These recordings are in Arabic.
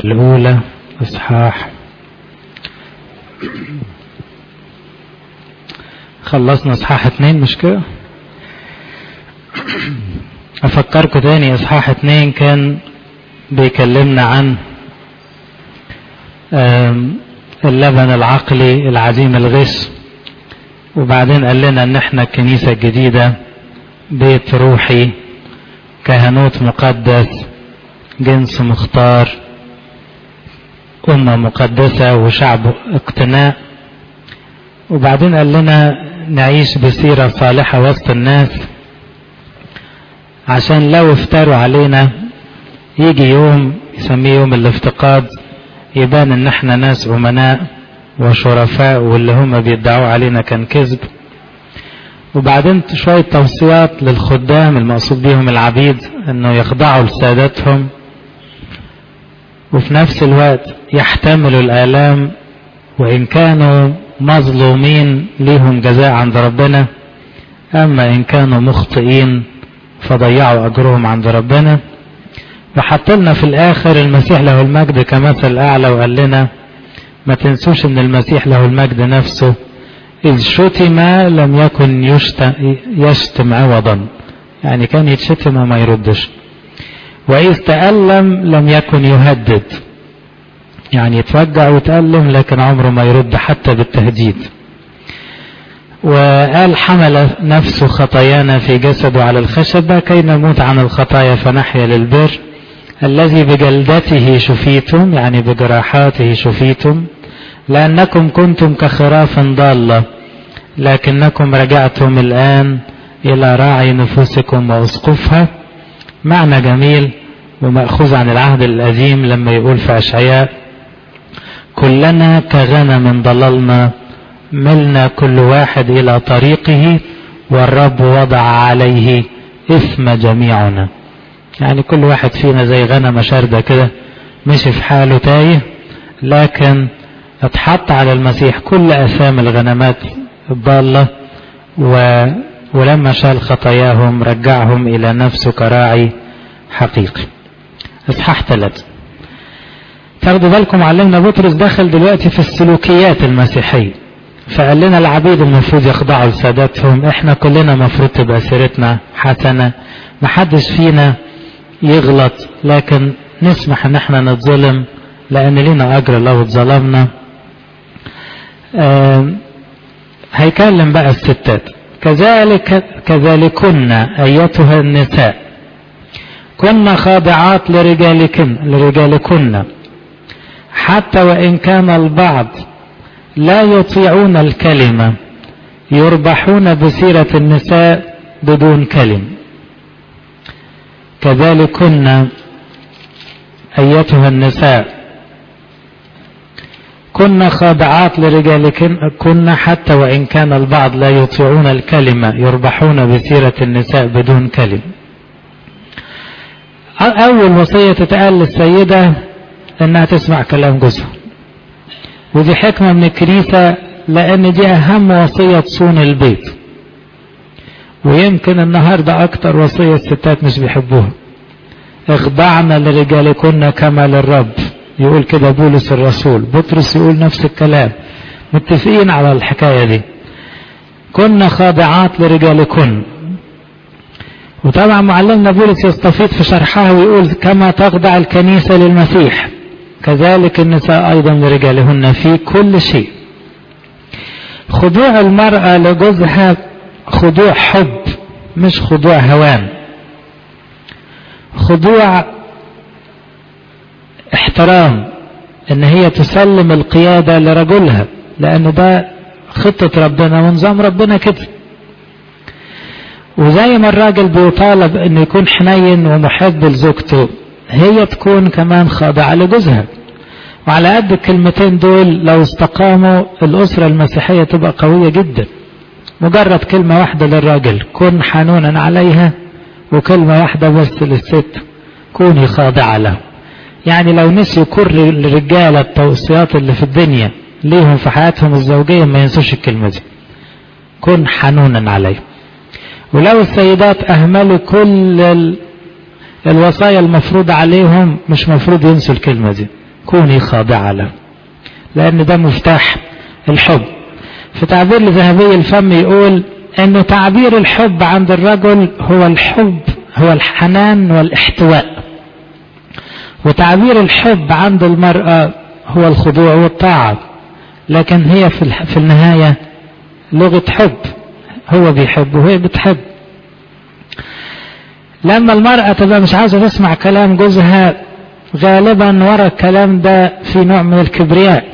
الأولى إصحاح. خلصنا إصحاح 2 مش كده؟ أفكركم تاني إصحاح 2 كان بيكلمنا عن اللبن العقلي العديم الغش، وبعدين قال لنا ان احنا الكنيسة الجديدة بيت روحي، كهنوت مقدس، جنس مختار، أمة مقدسة، وشعب اقتناء. وبعدين قال لنا نعيش بسيرة صالحة وسط الناس، عشان لو افتروا علينا يجي يوم يسميه يوم الافتقاد، يبان ان احنا ناس امناء وشرفاء، واللي هم بيدعوا علينا كان كذب. وبعدين شوية توصيات للخدام المقصود بيهم العبيد، انه يخضعوا لسادتهم وفي نفس الوقت يحتملوا الآلام، وإن كانوا مظلومين ليهم جزاء عند ربنا، أما إن كانوا مخطئين فضيعوا أجرهم عند ربنا. وحط لنا في الآخر المسيح له المجد كمثل أعلى، وقال لنا ما تنسوش إن المسيح له المجد نفسه إذ شتم لم يكن يشتم عوضا، يعني كان يتشتم وما يردش، وإذ تألم لم يكن يهدد، يعني يتوجع ويتألم لكن عمره ما يرد حتى بالتهديد. وقال حمل نفسه خطايانا في جسده على الخشبة كي نموت عن الخطايا فنحيا للبر، الذي بجلدته شفيتم، يعني بجراحاته شفيتم، لأنكم كنتم كخراف ضالة لكنكم رجعتم الآن إلى راعي نفوسكم وأسقفها. معنى جميل ومأخوذ عن العهد القديم لما يقول في أشعياء كلنا كغنم ضللنا ملنا كل واحد إلى طريقه والرب وضع عليه إثم جميعنا. يعني كل واحد فينا زي غنم شاردة كده مشي في حاله تايه، لكن اتحط على المسيح كل أثام الغنمات الضالة، ولما شال خطاياهم رجعهم إلى نفسه كراعي حقيقي. اصحاح 3. تاخدوا بالكم علمنا بطرس دخل دلوقتي في السلوكيات المسيحية، فقال لنا العبيد المفروض يخضعوا لسادتهم، احنا كلنا مفروض تبقى سيرتنا حسنة، محدش فينا يغلط، لكن نسمح ان احنا نتظلم لان لنا اجر لو اتظلمنا. هيكلم بقى الستات. كذلكن ايتها النساء كن خاضعات لرجالكن حتى وإن كان البعض لا يطيعون الكلمة يربحون بسيرة النساء بدون كلمة. كذلكن أيتها النساء كن خاضعات لرجالكن حتى وإن كان البعض لا يطيعون الكلمة يربحون بسيرة النساء بدون كلمة. أول وصية تتقال للسيدة انها تسمع كلام جوزها، ودي حكمة من الكنيسة لان دي اهم وصية تصون البيت، ويمكن النهاردة اكتر وصية الستات مش بيحبوها. اخضعنا لرجالكن كما للرب، يقول كده بولس الرسول، بطرس يقول نفس الكلام، متفقين على الحكاية دي. كنا خاضعات لرجالكن. وطبعا معلمنا بولس يستفيض في شرحها ويقول كما تخضع الكنيسة للمسيح كذلك النساء أيضا لرجالهن في كل شيء. خضوع المرأة لجوزها خضوع حب مش خضوع هوان، خضوع احترام، ان هي تسلم القيادة لرجلها، لأن ده خطة ربنا ونظام ربنا كده. وزي ما الراجل بيطالب انه يكون حنين ومحب لزوجته، هي تكون كمان خاضعة لجوزها. وعلى قد الكلمتين دول لو استقاموا الأسرة المسيحية تبقى قوية جدا. مجرد كلمة واحدة للراجل كن حنونا عليها، وكلمة واحدة بس للست كوني خاضعة له. يعني لو نسيوا كل الرجالة التوصيات اللي في الدنيا ليهم في حياتهم الزوجية ما ينسوش الكلمة دي، كن حنونا عليه. ولو السيدات أهملوا كل الوصايا المفروض عليهم مش مفروض ينسوا الكلمة دي، كوني خاضعة له، لأن ده مفتاح الحب. في تعبير لذهبي الفم يقول أنه تعبير الحب عند الرجل هو الحب، هو الحنان والاحتواء، وتعبير الحب عند المرأة هو الخضوع والطاعة، لكن هي في النهاية لغة حب، هو بيحب وهي بتحب. لما المرأة تبقى مش عاوزة تسمع كلام جوزها، غالبا ورا الكلام ده في نوع من الكبرياء،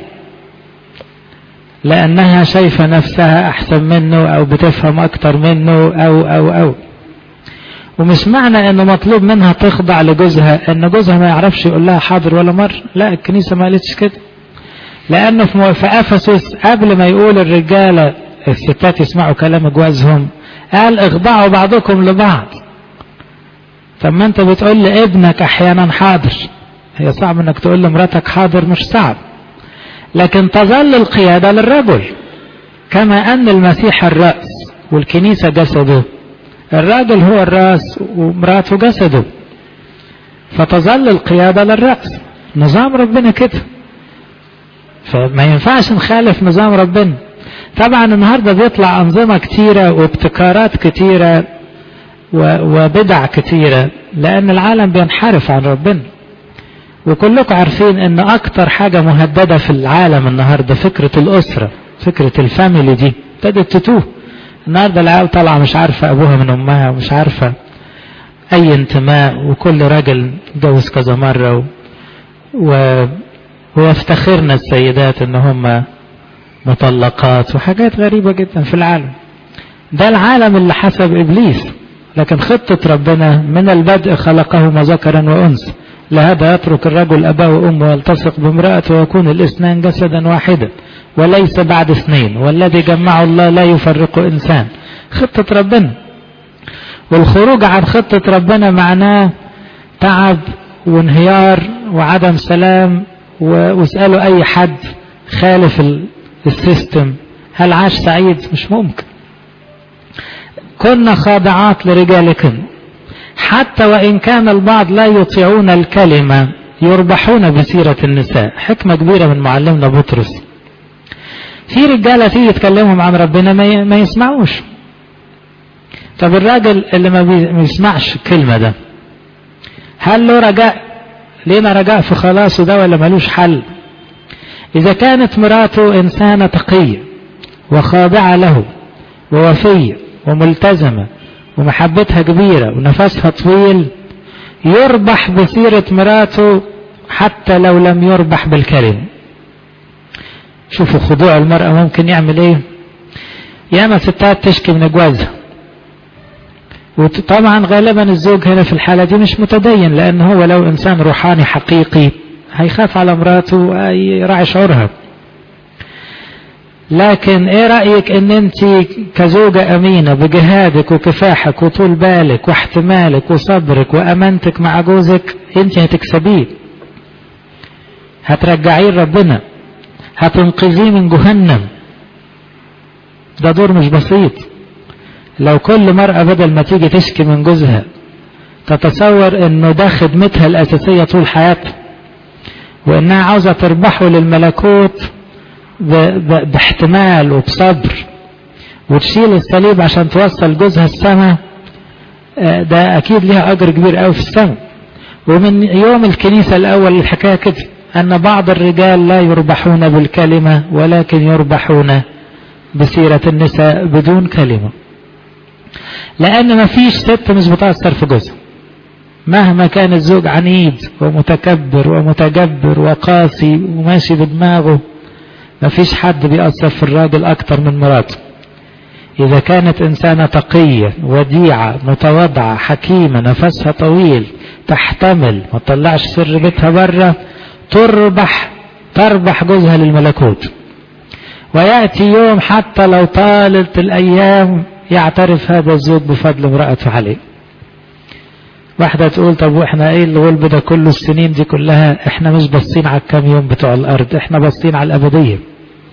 لأنها شايفة نفسها أحسن منه أو بتفهم أكتر منه أو ومش معنى أنه مطلوب منها تخضع لجوزها أن جوزها ما يعرفش يقول لها حاضر ولا مر. لا، الكنيسة ما قالتش كده، لأنه في أفسس قبل ما يقول الرجالة الستات يسمعوا كلام جوازهم قال اخضعوا بعضكم لبعض. طب ما انت بتقول لابنك احيانا حاضر، هي صعب انك تقول لمراتك حاضر، مش صعب، لكن تظل القيادة للرجل، كما ان المسيح الرأس والكنيسة جسده، الراجل هو الرأس ومراته جسده، فتظل القيادة للرأس. نظام ربنا كده، فما ينفعش نخالف نظام ربنا. طبعا النهاردة بيطلع أنظمة كتيرة وابتكارات كتيرة وبدع كتيرة، لأن العالم بينحرف عن ربنا. وكلكم عارفين أن أكتر حاجة مهددة في العالم النهاردة فكرة الأسرة، فكرة الفاميلي دي ابتدت تتوه. النهاردة العيال طالعة مش عارفة أبوها من أمها، ومش عارفة أي انتماء، وكل راجل جوز كذا مرة ويفتخرنا السيدات أن هم مطلقات وحاجات غريبة جدا في العالم ده. العالم اللي حسب إبليس، لكن خطة ربنا من البدء خلقهما ذكرا وأنثى، لهذا يترك الرجل أباه وأمه ويلتصق بامرأته ويكون الاثنان جسدا واحدا وليس بعد اثنين، والذي جمعه الله لا يفرق إنسان. خطة ربنا، والخروج عن خطة ربنا معناه تعب وانهيار وعدم سلام. واسألوا أي حد خالف السيستم هل عاش سعيد؟ مش ممكن. كنا خاضعات لرجالكم، حتى وإن كان البعض لا يطيعون الكلمة يربحون بسيرة النساء. حكمة كبيرة من معلمنا بطرس. في رجالة تيجي يتكلمهم عن ربنا ما يسمعوش. طب الراجل اللي ما بيسمعش الكلمة ده هل له رجاء؟ لينا رجاء في خلاصه ده ولا ملوش حل؟ إذا كانت مراته إنسانة تقية وخاضعة له ووفية وملتزمة ومحبتها كبيرة ونفسها طويل، يربح بسيرة مراته حتى لو لم يربح بالكلمة. شوفوا خضوع المرأة ممكن يعمل ايه. ياما ستات تشكي من جوازها، وطبعا غالبا الزوج هنا في الحالة دي مش متدين، لأن هو لو إنسان روحاني حقيقي هيخاف على مراته ويراعي شعورها. لكن ايه رأيك ان انت كزوجة امينة بجهادك وكفاحك وطول بالك واحتمالك وصبرك وامانتك مع جوزك، انت هتكسبيه، هترجعيه لربنا، هتنقذيه من جهنم. ده دور مش بسيط. لو كل مرأة بدل ما تيجي تشكي من جوزها تتصور انه ده خدمتها الاساسية طول حياتها، وانها عاوزة تربحه للملكوت باحتمال وبصبر، وتشيل الصليب عشان توصل جوزها السماء، ده اكيد ليها اجر كبير قوي في السماء. ومن يوم الكنيسة الاول الحكاية كده، ان بعض الرجال لا يربحون بالكلمة ولكن يربحون بسيرة النساء بدون كلمة. لان ما فيش ست مش بتأثر في جوزها، مهما كان الزوج عنيد ومتكبر ومتجبر وقاسي وماشي بدماغه، ما فيش حد بيأثر في الراجل اكتر من مراته. اذا كانت انسانة تقية وديعة متواضعة حكيمة نفسها طويل تحتمل ما تطلعش سر بيتها بره، تربح جوزها للملكوت. ويأتي يوم حتى لو طالت الايام يعترف هذا الزوج بفضل امرأته عليه. واحدة تقول طب واحنا ايه الغلب ده كله السنين دي كلها؟ احنا مش باصين على الكام يوم بتوع الارض، احنا باصين على الابدية.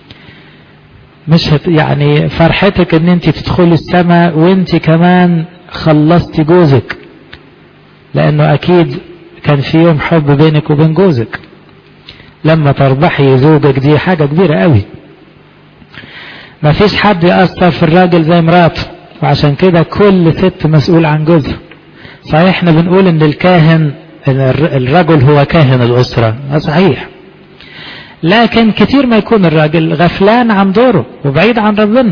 مش يعني فرحتك ان انت تدخلي السماء وانت كمان خلصتي جوزك، لانه اكيد كان في يوم حب بينك وبين جوزك. لما تربحي زوجك دي حاجة كبيرة قوي. ما فيش حد يأثر في الراجل زي مراته، وعشان كده كل ست مسؤول عن جوزها. صحيح احنا بنقول ان الكاهن الرجل هو كاهن الأسرة، صحيح، لكن كتير ما يكون الراجل غفلان عن دوره وبعيد عن ربنا.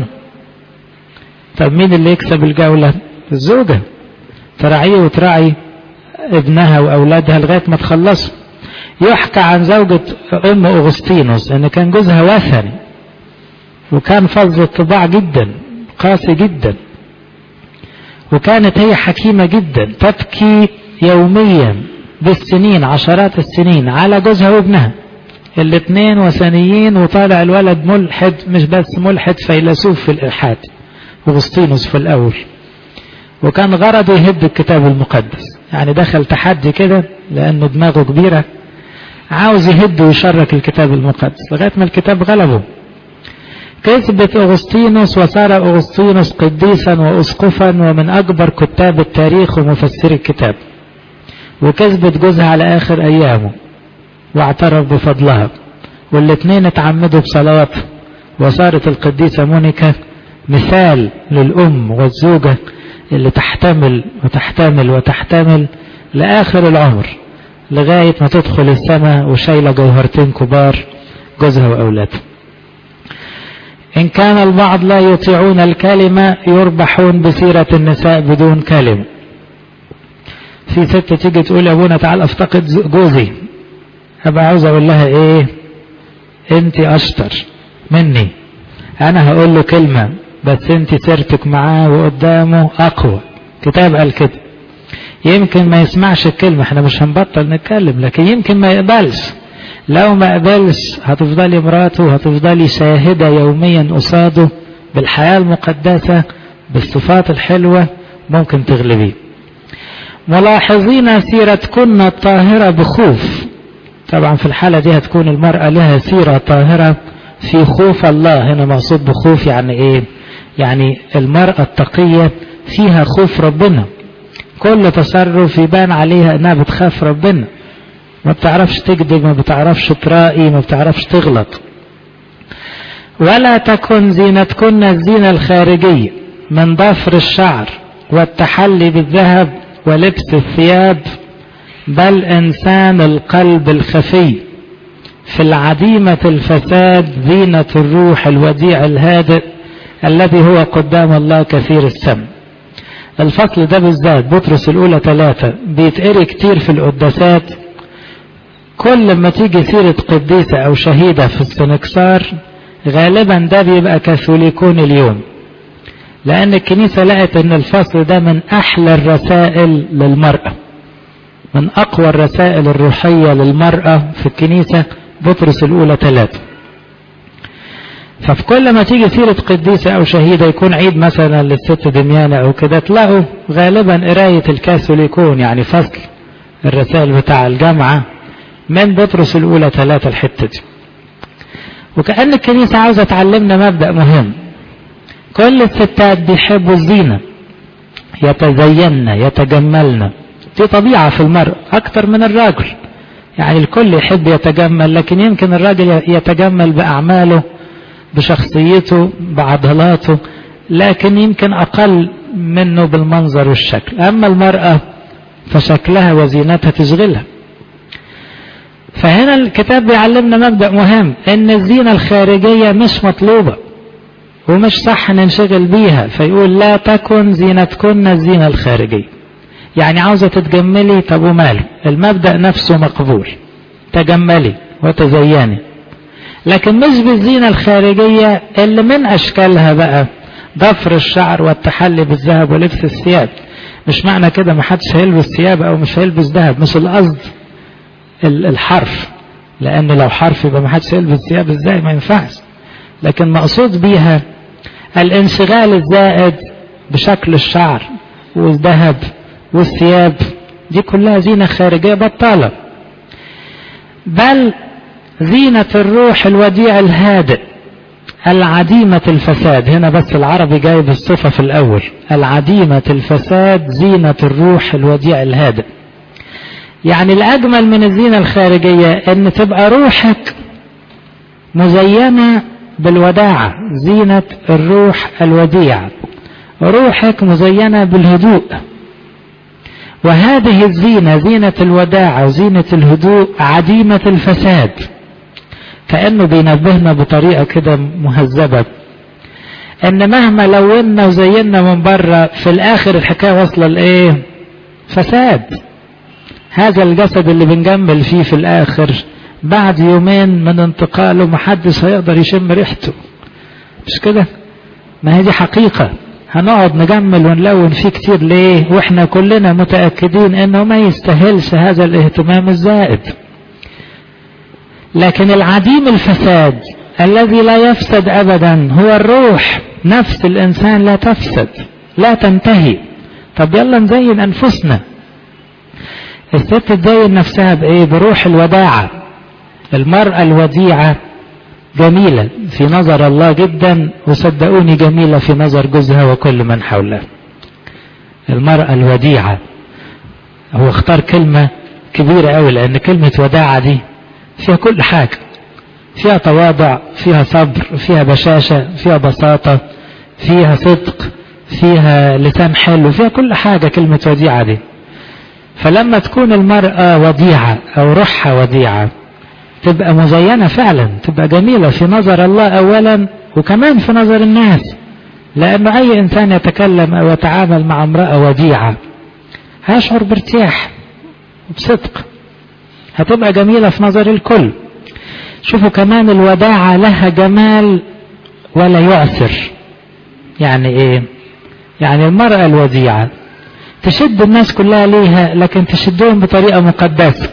طب مين اللي يكسب الجولة؟ الزوجة، تراعيه وتراعي ابنها وأولادها لغاية ما تخلصوا. يحكى عن زوجة أم أغسطينوس أن كان جوزها وثني، وكان فظ الطباع جدا، قاسي جدا، وكانت هي حكيمة جدا، تبكي يوميا بالسنين، عشرات السنين، على جوزها وابنها الاثنين وثنيين، وطالع الولد ملحد، مش بس ملحد، فيلسوف في الإلحاد، أغسطينوس في الأول. وكان غرضه يهد الكتاب المقدس، يعني دخل تحدي كده لأنه دماغه كبيرة، عاوز يهد ويشرك الكتاب المقدس لغاية ما الكتاب غلبه. كسبت أغسطينوس، وصار أغسطينوس قديسا وأسقفا ومن أكبر كتاب التاريخ ومفسري الكتاب. وكسبت جوزها على آخر أيامه واعترف بفضلها، والاثنين اتعمدوا بصلواتها، وصارت القديسة مونيكا مثال للأم والزوجة اللي تحتمل وتحتمل وتحتمل لآخر العمر، لغاية ما تدخل السماء وشايلة جوهرتين كبار، جوزها وأولادها. إن كان البعض لا يطيعون الكلمة يربحون بسيرة النساء بدون كلمة. في ست تيجي تقول يا ابونا تعال افتقد جوزي، أبقى عاوز أقول لها إيه؟ أنت أشطر مني، أنا هقول له كلمة بس أنت سيرتك معاه وقدامه أقوى. كتاب قال كده. يمكن ما يسمعش الكلمة، احنا مش هنبطل نتكلم، لكن يمكن ما يقبلش. لو ما قبلش هتفضلي مراته، هتفضلي شاهدة يوميا قصاده بالحياة المقدسة بالصفات الحلوة، ممكن تغلبيه. ملاحظين سيرتكن الطاهرة بخوف. طبعا في الحالة دي هتكون المرأة لها سيرة طاهرة في خوف الله. هنا مقصود بخوف يعني ايه؟ يعني المرأة التقية فيها خوف ربنا، كل تصرف يبان عليها انها بتخاف ربنا، ما بتعرفش تكذب، ما بتعرفش ترائي، ما بتعرفش تغلط. ولا تكن زينتكن الزينة الخارجية من ضفر الشعر والتحلي بالذهب ولبس الثياب، بل إنسان القلب الخفي في العديمة الفساد زينة الروح الوديع الهادئ الذي هو قدام الله كثير السم. الفصل ده بالذات بطرس الأولى 3 بيتقري كتير في القداسات. كل ما تيجي سيرة قديسة أو شهيدة في السنكسار غالبا ده بيبقى كاثوليكون اليوم، لأن الكنيسة لقت أن الفصل ده من أحلى الرسائل للمرأة، من أقوى الرسائل الروحية للمرأة في الكنيسة، بطرس الأولى 3. ففي كل ما تيجي سيرة قديسة أو شهيدة يكون عيد مثلا للست دميانة أو كده، تلاقوا غالبا قراية الكاثوليكون، يعني فصل الرسائل بتاع الجامعة من بطرس الأولى 3 الحتة دي. وكأن الكنيسة عاوزة تعلمنا مبدأ مهم. كل الستات بيحبوا الزينة، يتزينن يتجملن، دي طبيعة في المرء أكتر من الراجل. يعني الكل يحب يتجمل، لكن يمكن الراجل يتجمل بأعماله بشخصيته بعضلاته، لكن يمكن أقل منه بالمنظر والشكل. أما المرأة فشكلها وزينتها تشغلها. فهنا الكتاب بيعلمنا مبدأ مهم، ان الزينة الخارجية مش مطلوبة ومش صح ننشغل بيها. فيقول لا تكن زينتكن الزينة الخارجية، يعني عاوزة تتجملي، طب وماله، المبدأ نفسه مقبول، تجملي وتزيني، لكن مش بالزينة الخارجية اللي من اشكالها بقى ضفر الشعر والتحلي بالذهب ولبس الثياب. مش معنى كده ما حدش هيلبس ثياب او مش هيلبس ذهب، مش القصد الحرف، لأن لو حرف يبقى ما حدش يلبس ثياب ازاي، ما ينفعش. لكن مقصود بيها الانشغال الزائد بشكل الشعر والذهب والثياب، دي كلها زينة خارجية بطالة. بل زينة الروح الوديع الهادئ العديمة الفساد. هنا بس العربي جايب الصفة في الأول، العديمة الفساد زينة الروح الوديع الهادئ. يعني الأجمل من الزينة الخارجية أن تبقى روحك مزينة بالوداعة، زينة الروح الوديع، روحك مزينة بالهدوء. وهذه الزينة، زينة الوداعة وزينة الهدوء، عديمة الفساد. كأنه بينبهنا بطريقة كده مهذبة ان مهما لونا وزينا من بره، في الاخر الحكاية واصلة لايه؟ فساد. هذا الجسد اللي بنجمل فيه في الاخر بعد يومين من انتقاله محدش هيقدر يشم ريحته، مش كده؟ ما هي دي حقيقة. هنقعد نجمل ونلون فيه كتير ليه؟ واحنا كلنا متأكدين انه ما يستاهلش هذا الاهتمام الزائد. لكن العديم الفساد الذي لا يفسد ابدا هو الروح، نفس الانسان لا تفسد لا تنتهي. طب يلا نزين انفسنا. الست تزين نفسها بايه؟ بروح الوداعة. المرأة الوديعة جميلة في نظر الله جدا، وصدقوني جميلة في نظر جوزها وكل من حولها. المرأة الوديعة، هو اختار كلمة كبيرة قوي، لان كلمة وداعة دي فيها كل حاجة، فيها تواضع، فيها صبر، فيها بشاشة، فيها بساطة، فيها صدق، فيها لسان حلو، فيها كل حاجة كلمة وديعة دي. فلما تكون المرأة وديعة او روحها وديعة تبقى مزينة فعلا، تبقى جميلة في نظر الله اولا وكمان في نظر الناس. لانه اي انسان يتكلم او يتعامل مع امرأة وديعة هيشعر بارتياح وبصدق، هتبقى جميلة في نظر الكل. شوفوا كمان الوداعة لها جمال ولا يعسر. يعني ايه؟ يعني المرأة الوديعة تشد الناس كلها ليها، لكن تشدهم بطريقة مقدسة،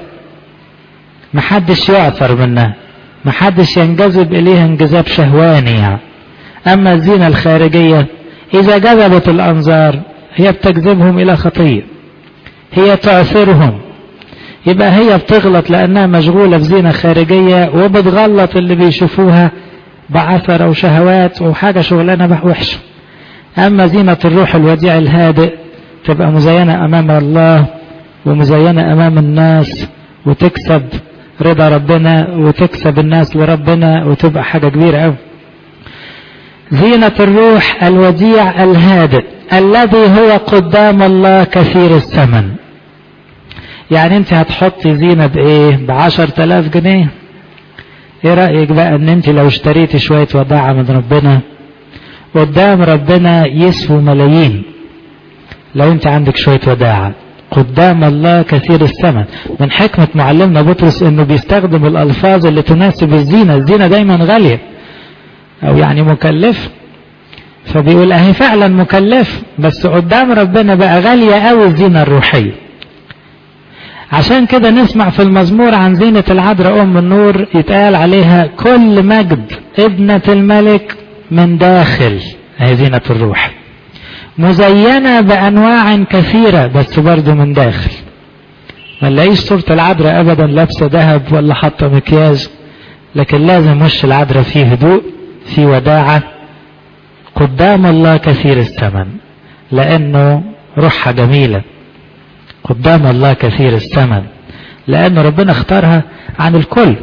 محدش يعثر منها، محدش ينجذب اليها انجذاب شهواني يعني. اما الزينة الخارجية اذا جذبت الانظار هي بتجذبهم الى خطية، هي تعثرهم، يبقى هي بتغلط لانها مشغولة بزينة خارجية، وبتغلط اللي بيشوفوها بعثرة وشهوات وحاجة شغلانة وحشة. اما زينة الروح الوديع الهادئ تبقى مزينة امام الله ومزينة امام الناس، وتكسب رضا ربنا وتكسب الناس لربنا، وتبقى حاجة كبيرة قوي. زينة الروح الوديع الهادئ الذي هو قدام الله كثير الثمن. يعني انت هتحطي زينة بايه؟ ب10,000 جنيه. ايه رأيك بقى ان انت لو اشتريتي شوية وداعة من ربنا قدام ربنا يسووا ملايين؟ لو انت عندك شوية وداعة قدام الله كثير الثمن. من حكمة معلمنا بطرس انه بيستخدم الالفاظ اللي تناسب الزينة. الزينة دايما غالية او يعني مكلف، فبيقول اهي فعلا مكلف، بس قدام ربنا بقى غالية قوي الزينة الروحية. عشان كده نسمع في المزمور عن زينة العذراء ام النور يتقال عليها كل مجد ابنة الملك من داخل. هي زينة الروح مزينة بانواع كثيرة، بس برضو من داخل. ما نلاقيش صورة العذراء ابدا لابسة ذهب ولا حاطة مكياج، لكن لازم وش العذراء فيه هدوء، فيه وداعة، قدام الله كثير الثمن، لانه روحها جميلة. قدام الله كثير الثمن لأن ربنا اختارها عن الكل.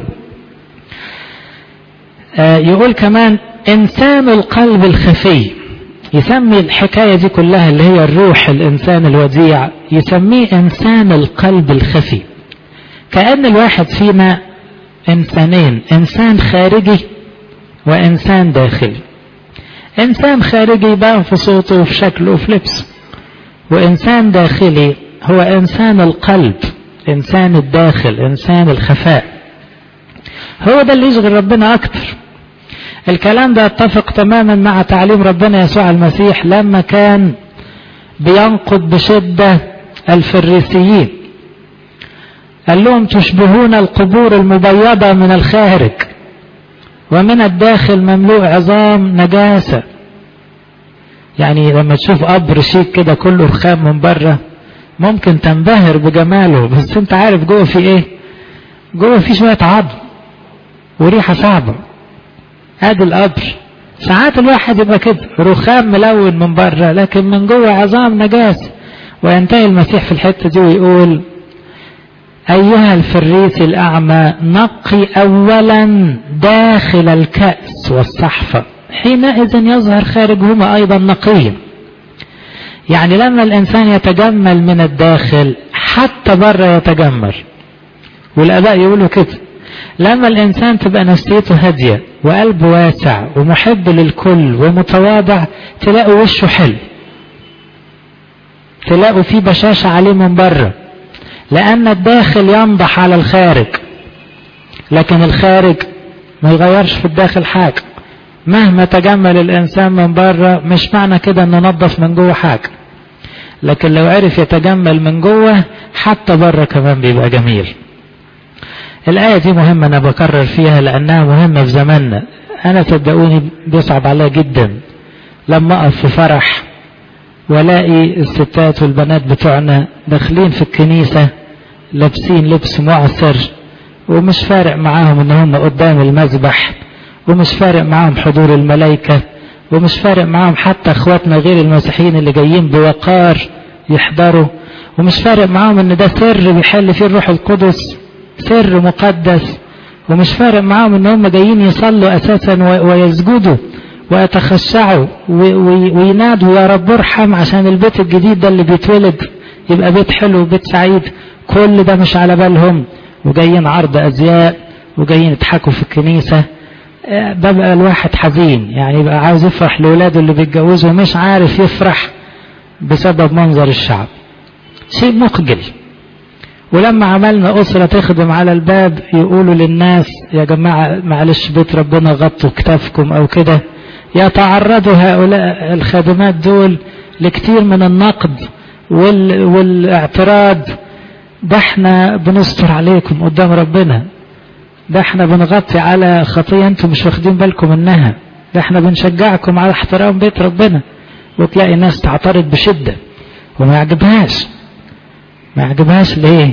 يقول كمان إنسان القلب الخفي، يسمي الحكاية دي كلها اللي هي الروح الإنسان الوديع يسميه إنسان القلب الخفي. كأن الواحد فينا إنسانين، إنسان خارجي وإنسان داخلي. إنسان خارجي يبان في صوته وفي شكله وفي لبسه، وإنسان داخلي هو إنسان القلب، إنسان الداخل، إنسان الخفاء. هو ده اللي يشغل ربنا أكتر. الكلام ده يتفق تماما مع تعليم ربنا يسوع المسيح لما كان بينقض بشدة الفريسيين. قال لهم تشبهون القبور المبيضة من الخارج ومن الداخل مملوء عظام نجاسة. يعني لما تشوف قبر شيك كده كله رخام من بره ممكن تنبهر بجماله، بس انت عارف جوه في ايه؟ جوه في شوية عظم وريحة صعبة. ادي القبر. ساعات الواحد يبقى كده رخام ملون من بره لكن من جوه عظام نجاسة. وينتهي المسيح في الحتة دي ويقول أيها الفريسي الأعمى نقي أولا داخل الكأس والصحفة حينئذ يظهر خارجهما أيضا نقيا. يعني لما الإنسان يتجمل من الداخل حتى بره يتجمل. والآباء يقولوا كده، لما الإنسان تبقى نفسيته هادية وقلبه واسع ومحب للكل ومتواضع تلاقوا وشه حلو، تلاقوا فيه بشاشة عليه من بره، لأن الداخل ينضح على الخارج، لكن الخارج ما يغيرش في الداخل حاجة. مهما تجمل الإنسان من بره مش معنى كده أنه نظف من جوه حاجة، لكن لو عرف يتجمل من جوه حتى بره كمان بيبقى جميل. الآية دي مهمة، أنا بكرر فيها لأنها مهمة في زماننا. أنا صدقوني بيصعب عليا جدا لما أقف في فرح ولاقي الستات والبنات بتوعنا داخلين في الكنيسة لابسين لبس معسر ومش فارق معاهم ان هم قدام المذبح، ومش فارق معاهم حضور الملائكة، ومش فارق معاهم حتى اخواتنا غير المسيحيين اللي جايين بوقار يحضروا، ومش فارق معاهم ان ده سر بيحل فيه الروح القدس، سر مقدس، ومش فارق معاهم ان هم جايين يصلوا اساسا ويسجدوا ويتخشعوا وينادوا يا رب ارحم عشان البيت الجديد ده اللي بيتولد يبقى بيت حلو وبيت سعيد. كل ده مش على بالهم، وجايين عرض ازياء وجايين يضحكوا في الكنيسة. ببقى الواحد حزين، يعني يبقى عاوز يفرح لولاده اللي بيتجوزوا مش عارف يفرح بسبب منظر الشعب. شيء مخجل. ولما عملنا أسرة تخدم على الباب يقولوا للناس يا جماعة معلش بيت ربنا غطوا كتافكم أو كده، يتعرضوا هؤلاء الخادمات دول لكتير من النقد والاعتراض. ده احنا بنستر عليكم قدام ربنا، ده احنا بنغطي على خطية انتم مش واخدين بالكم منها، ده احنا بنشجعكم على احترام بيت ربنا. وتلاقي ناس تعترض بشدة وما يعجبهاش. ما يعجبهاش ليه؟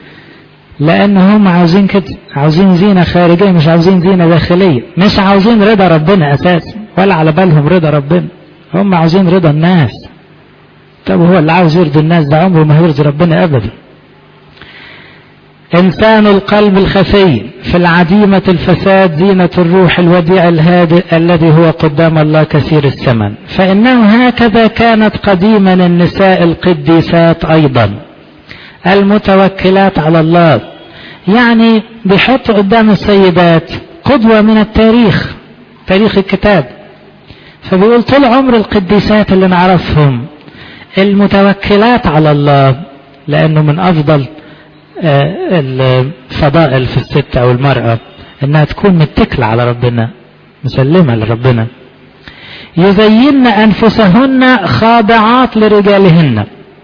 لأن هم عاوزين كده، عاوزين زينة خارجية مش عاوزين زينة داخلية، مش عاوزين رضا ربنا أساسا ولا على بالهم رضا ربنا، هم عاوزين رضا الناس. طب هو اللي عاوز يرضي الناس ده عمره ما هيرضي ربنا أبدا. إنسان القلب الخفي في العديمة الفساد زينة الروح الوديع الهادئ الذي هو قدام الله كثير الثمن، فإنه هكذا كانت قديما النساء القديسات أيضا المتوكلات على الله. يعني بيحط قدام السيدات قدوة من التاريخ، تاريخ الكتاب. فبيقول طول عمر القديسات اللي نعرفهم المتوكلات على الله، لأنه من أفضل الفضائل في الست أو المرأة أنها تكون متكلة على ربنا، مسلمة لربنا. يزين أنفسهن خاضعات لرجالهن.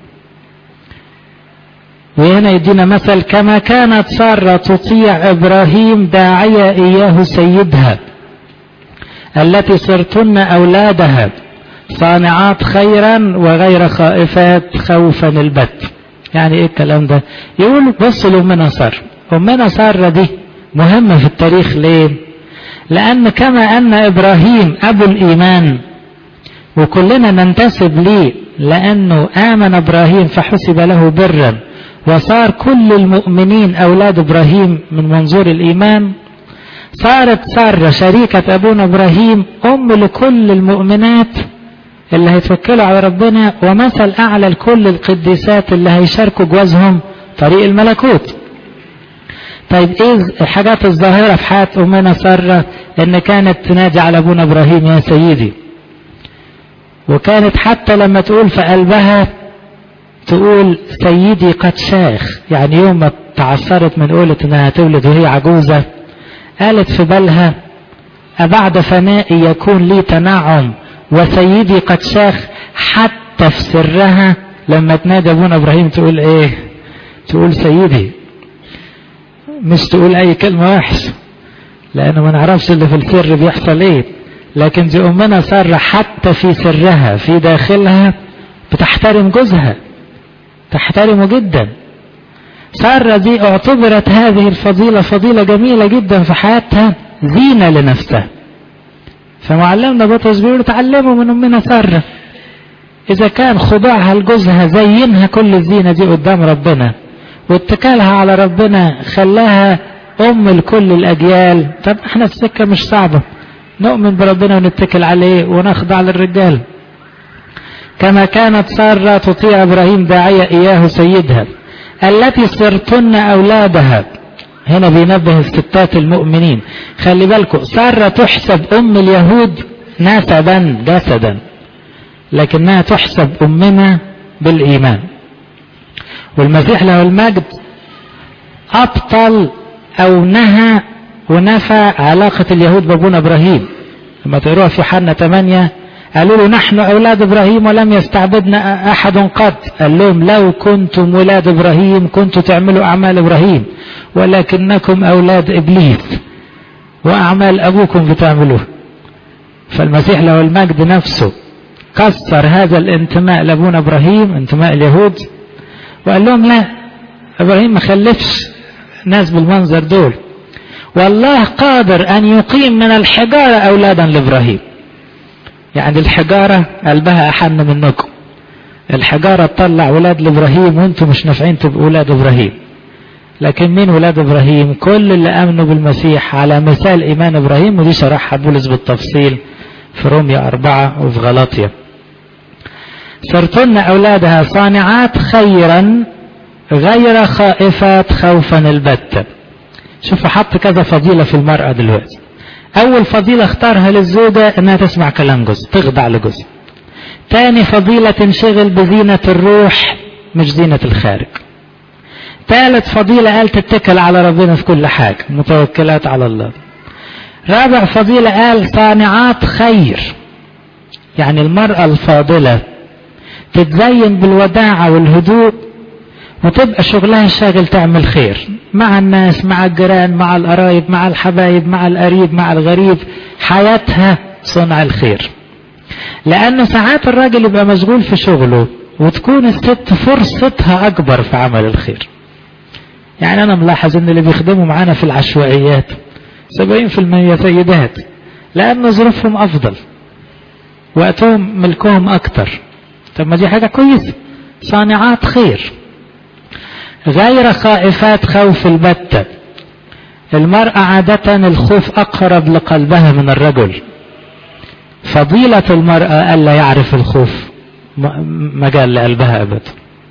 وهنا يدينا مثل كما كانت سارة تطيع إبراهيم داعية إياه سيدها التي صرتن أولادها صانعات خيرا وغير خائفات خوفا البت. يعني ايه الكلام ده؟ يقول بصوا لأمنا سارة. أمنا سارة دي مهمة في التاريخ ليه؟ لأن كما أن إبراهيم أبو الإيمان وكلنا ننتسب ليه لأنه آمن إبراهيم فحسب له برا، وصار كل المؤمنين أولاد إبراهيم من منظور الإيمان، صارت سارة شريكة أبونا إبراهيم أم لكل المؤمنات اللي هيتوكلوا على ربنا، ومثل أعلى لكل القديسات اللي هيشاركوا جوازهم طريق الملكوت. طيب ايه الحاجات الظاهرة في حياة أمنا سارة؟ ان كانت تنادي على أبونا إبراهيم يا سيدي، وكانت حتى لما تقول في قلبها تقول سيدي قد شاخ، يعني يوم ما تعثرت من قولة انها تولد وهي عجوزة قالت في بالها أبعد فنائي يكون لي تنعم وسيدي قد شاخ. حتى في سرها لما تنادي أبونا إبراهيم تقول ايه؟ تقول سيدي، مش تقول اي كلمة وحش، لأنه ما نعرفش اللي في السر بيحصل ايه. لكن دي أمنا سارة حتى في سرها في داخلها بتحترم جوزها، تحترمه جدا. سارة دي اعتبرت هذه الفضيلة فضيلة جميلة جدا في حياتها، زينة لنفسها. فمعلمنا بطرس بيقول تعلموا من أمنا سارة، إذا كان خضوعها لجوزها زينها كل الزينة دي قدام ربنا، واتكالها على ربنا خلاها لكل الأجيال. طب احنا في سكة مش صعبة، نؤمن بربنا ونتكل عليه ونخضع للرجال. كما كانت سارة تطيع إبراهيم داعية إياه سيدها التي صرتن أولادها. هنا بينبه الستات المؤمنين، خلي بالكم سارة تحسب اليهود نسبا جسدا، لكنها تحسب أمنا بالإيمان. والمسيح له المجد أبطل أو نهى ونفى علاقة اليهود بابونا إبراهيم. لما تقروها في يوحنا 8 قالوا له نحن أولاد إبراهيم ولم يستعبدنا أحد قط. قال لهم لو كنتم ولاد إبراهيم كنتم تعملوا أعمال إبراهيم، ولكنكم أولاد إبليس وأعمال أبوكم بتعملوها. فالمسيح له المجد نفسه كسر هذا الانتماء لابونا إبراهيم، انتماء اليهود، وقال لهم لا، إبراهيم ما خلفش ناس بالمنظر دول، والله قادر أن يقيم من الحجارة أولادا لإبراهيم. يعني الحجارة قلبها أحن منكم، الحجارة تطلع ولاد لإبراهيم وانتم مش نافعين تبقوا ولاد إبراهيم. لكن مين ولاد إبراهيم؟ كل اللي آمنوا بالمسيح على مثال إيمان إبراهيم، ودي شرحها بولس بالتفصيل في رومية 4 وفي غلاطية. صرتن أولادها صانعات خيرا غير خائفات خوفا البتة. شوفوا حط كذا فضيلة في المرأة دلوقتي. أول فضيلة اختارها للزوجة انها تسمع كلام جوز، تخضع لجوز. تاني فضيلة تنشغل بزينة الروح مش زينة الخارج. ثالث فضيلة قال تتكل على ربنا في كل حاجة، متوكلات على الله. رابع فضيلة قال صانعات خير، يعني المرأة الفاضلة تتزين بالوداعة والهدوء وتبقى شغلها شاغل تعمل خير مع الناس، مع الجيران، مع القرايب، مع الحبايب، مع القريب، مع الغريب، حياتها صنع الخير. لأنه ساعات الراجل يبقى مشغول في شغله وتكون الست فرصتها أكبر في عمل الخير. يعني أنا ملاحظ إن اللي بيخدموا معانا في العشوائيات 70% سيدات، لأن ظروفهم أفضل، وقتهم ملكهم أكتر. طب ما دي حاجة كويسة، صانعات خير غير خائفات خوف البتة. المرأة عادة الخوف أقرب لقلبها من الرجل. فضيلة المرأة ألا يعرف الخوف مجال لقلبها أبدا.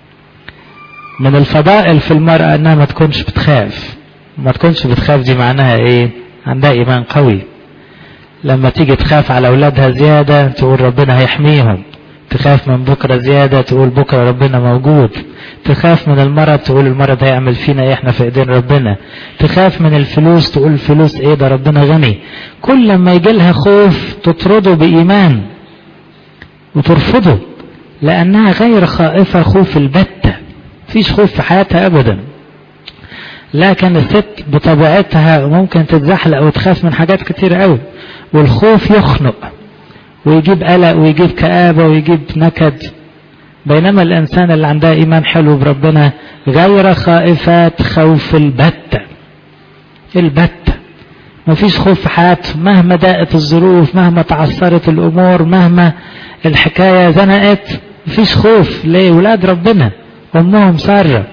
من الفضائل في المرأة أنها ما تكونش بتخاف. ما تكونش بتخاف دي معناها إيه؟ عندها إيمان قوي. لما تيجي تخاف على أولادها زيادة تقول ربنا هيحميهم. تخاف من بكرة زيادة تقول بكرة ربنا موجود. تخاف من المرض تقول المرض هيعمل فينا ايه، احنا في ايدين ربنا. تخاف من الفلوس تقول الفلوس ايه، ده ربنا غني. كل لما يجي لها خوف تطرده بإيمان وترفضه، لأنها غير خائفة خوف البتة. فيش خوف في حياتها أبدا. لكن الست بطبيعتها ممكن تتزحلق وتخاف من حاجات كتير قوي، والخوف يخنق ويجيب قلق ويجيب كآبة ويجيب نكد. بينما الإنسان اللي عنده إيمان حلو بربنا غير خائفات خوف البتة. البتة مفيش خوف في حياته، مهما ضاقت الظروف، مهما تعثرت الأمور، مهما الحكاية زنقت، مفيش خوف. ليه؟ ولاد ربنا، أمهم سارة.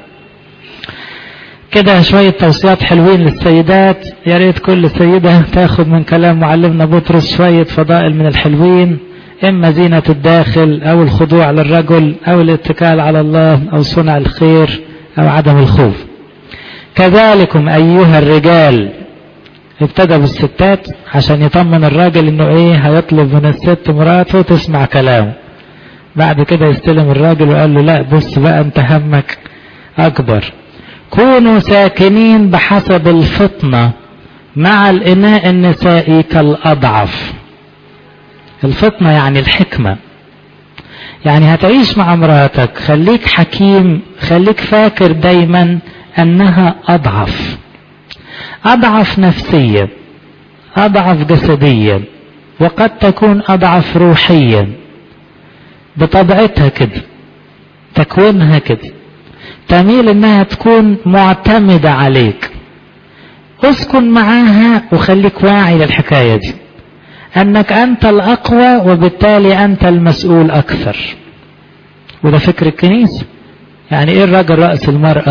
كده شوية توصيات حلوين للسيدات. يا ريت كل سيدة تاخد من كلام معلمنا بطرس شوية فضائل من الحلوين، إما زينة الداخل أو الخضوع للرجل أو الاتكال على الله أو صنع الخير أو عدم الخوف. كذلكم أيها الرجال. ابتدى بالستات عشان يطمن الراجل إنه إيه هيطلب من الست مراته تسمع كلامه. بعد كده يستلم الراجل وقال له لا بص بقى أنت همك أكبر. كونوا ساكنين بحسب الفطنة مع الإناء النسائي كالأضعف. الفطنة يعني الحكمة، يعني هتعيش مع مراتك خليك حكيم، خليك فاكر دايما أنها أضعف نفسيا، أضعف جسديا، وقد تكون أضعف روحيا. بطبيعتها كده، تكوينها كده، تميل انها تكون معتمدة عليك. اسكن معاها وخليك واعي للحكاية دي، انك انت الاقوى وبالتالي انت المسؤول اكثر. وده فكر الكنيسة. يعني ايه الراجل رأس المرأة؟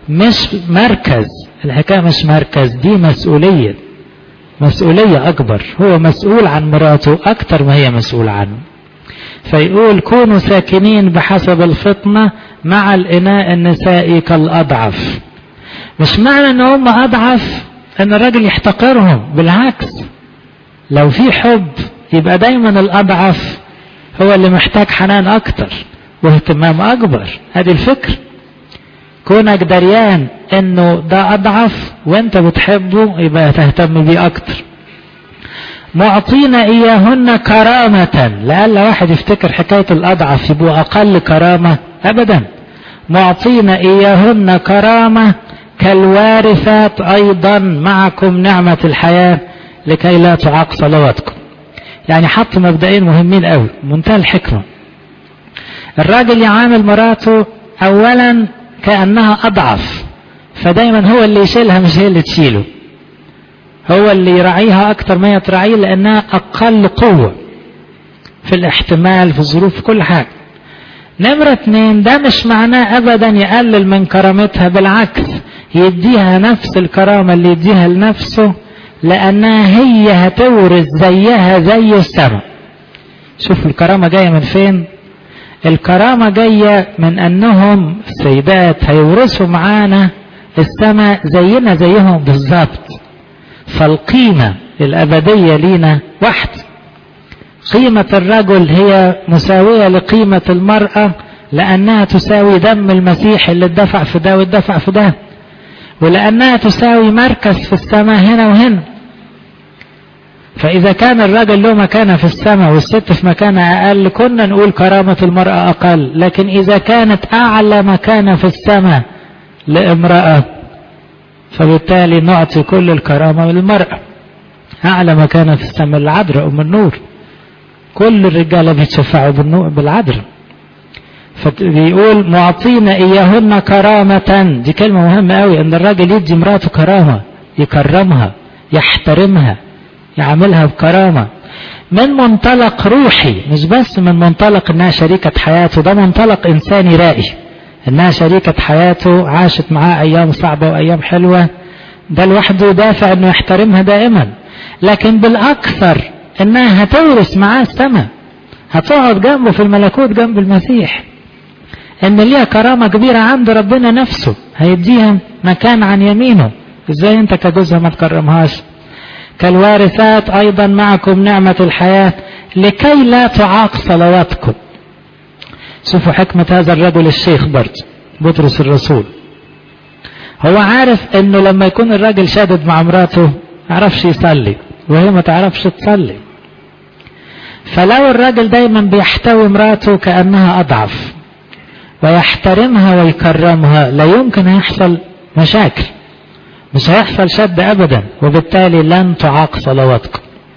مش مركز. الحكاية مش مركز، دي مسؤولية أكبر. هو مسؤول عن مراته أكتر ما هي مسؤول عنه. فيقول كونوا ساكنين بحسب الفطنة مع الإناء النسائي كالأضعف. مش معنى ان هم أضعف ان الراجل يحتقرهم، بالعكس، لو في حب يبقى دايما الأضعف هو اللي محتاج حنان أكتر واهتمام أكبر. هذه الفكرة. كونك دريان انه ده أضعف وانت بتحبه يبقى تهتم بيه أكتر. معطينا إياهن كرامة، لألا واحد يفتكر حكاية الأضعف يبقوا أقل كرامة، أبدا. معطينا إياهن كرامة كالوارثات أيضا معكم نعمة الحياة لكي لا تعاق صلواتكم. يعني حط مبدئين مهمين قوي، منتهى الحكمة. الراجل يعامل مراته أولا كأنها أضعف، فدايما هو اللي يشيلها مش هي اللي تشيله، هو اللي يراعيها أكتر ما يتراعيه لأنها أقل قوة في الاحتمال، في الظروف، في كل حاجة. نمرة 2، ده مش معناه أبدا يقلل من كرامتها، بالعكس يديها نفس الكرامة اللي يديها لنفسه، لأنها هي هتورث زيها زي السماء. شوف الكرامة جاية من فين؟ الكرامة جاية من أنهم السيدات هيورثوا معانا السماء زينا زيهم بالظبط. فالقيمة الأبدية لينا واحد. قيمة الرجل هي مساوية لقيمة المرأة، لأنها تساوي دم المسيح اللي اتدفع في ده واتدفع في ده، ولأنها تساوي مركز في السماء هنا وهنا. فإذا كان الرجل له مكانة في السماء والست في مكانة أقل كنا نقول كرامة المرأة أقل، لكن إذا كانت أعلى مكانة في السماء لامرأة فبالتالي نعطي كل الكرامة للمرأة. أعلى مكانة في السماء العذراء أم النور، كل الرجالة بيتشفعوا بالعذراء. فبيقول معطينا إياهن كرامة. دي كلمة مهمة قوي، ان الراجل يدي مراته كرامة، يكرمها، يحترمها، يعملها بكرامة من منطلق روحي، مش بس من منطلق انها شريكة حياته، ده منطلق انساني رائي، انها شريكة حياته، عاشت معاه ايام صعبة وايام حلوة، ده لوحده دافع انه يحترمها دائما. لكن بالاكثر انها هتورث معاه السماء، هتقعد جنبه في الملكوت جنب المسيح، ان ليها كرامة كبيرة عند ربنا نفسه، هيديها مكان عن يمينه. ازاي انت كجوزها ما تكرمهاش؟ كالوارثات ايضا معكم نعمة الحياة لكي لا تعاق صلواتكم. شوفوا حكمة هذا الرجل الشيخ بطرس الرسول. هو عارف انه لما يكون الراجل شادد مع مراته يعرفش يصلي وهي ما تعرفش تصلي، فلو الراجل دايما بيحتوي مراته كأنها أضعف ويحترمها ويكرمها، لا يمكن يحصل مشاكل، مش هيحصل شد أبدا، وبالتالي لن تعاق صلواتكم.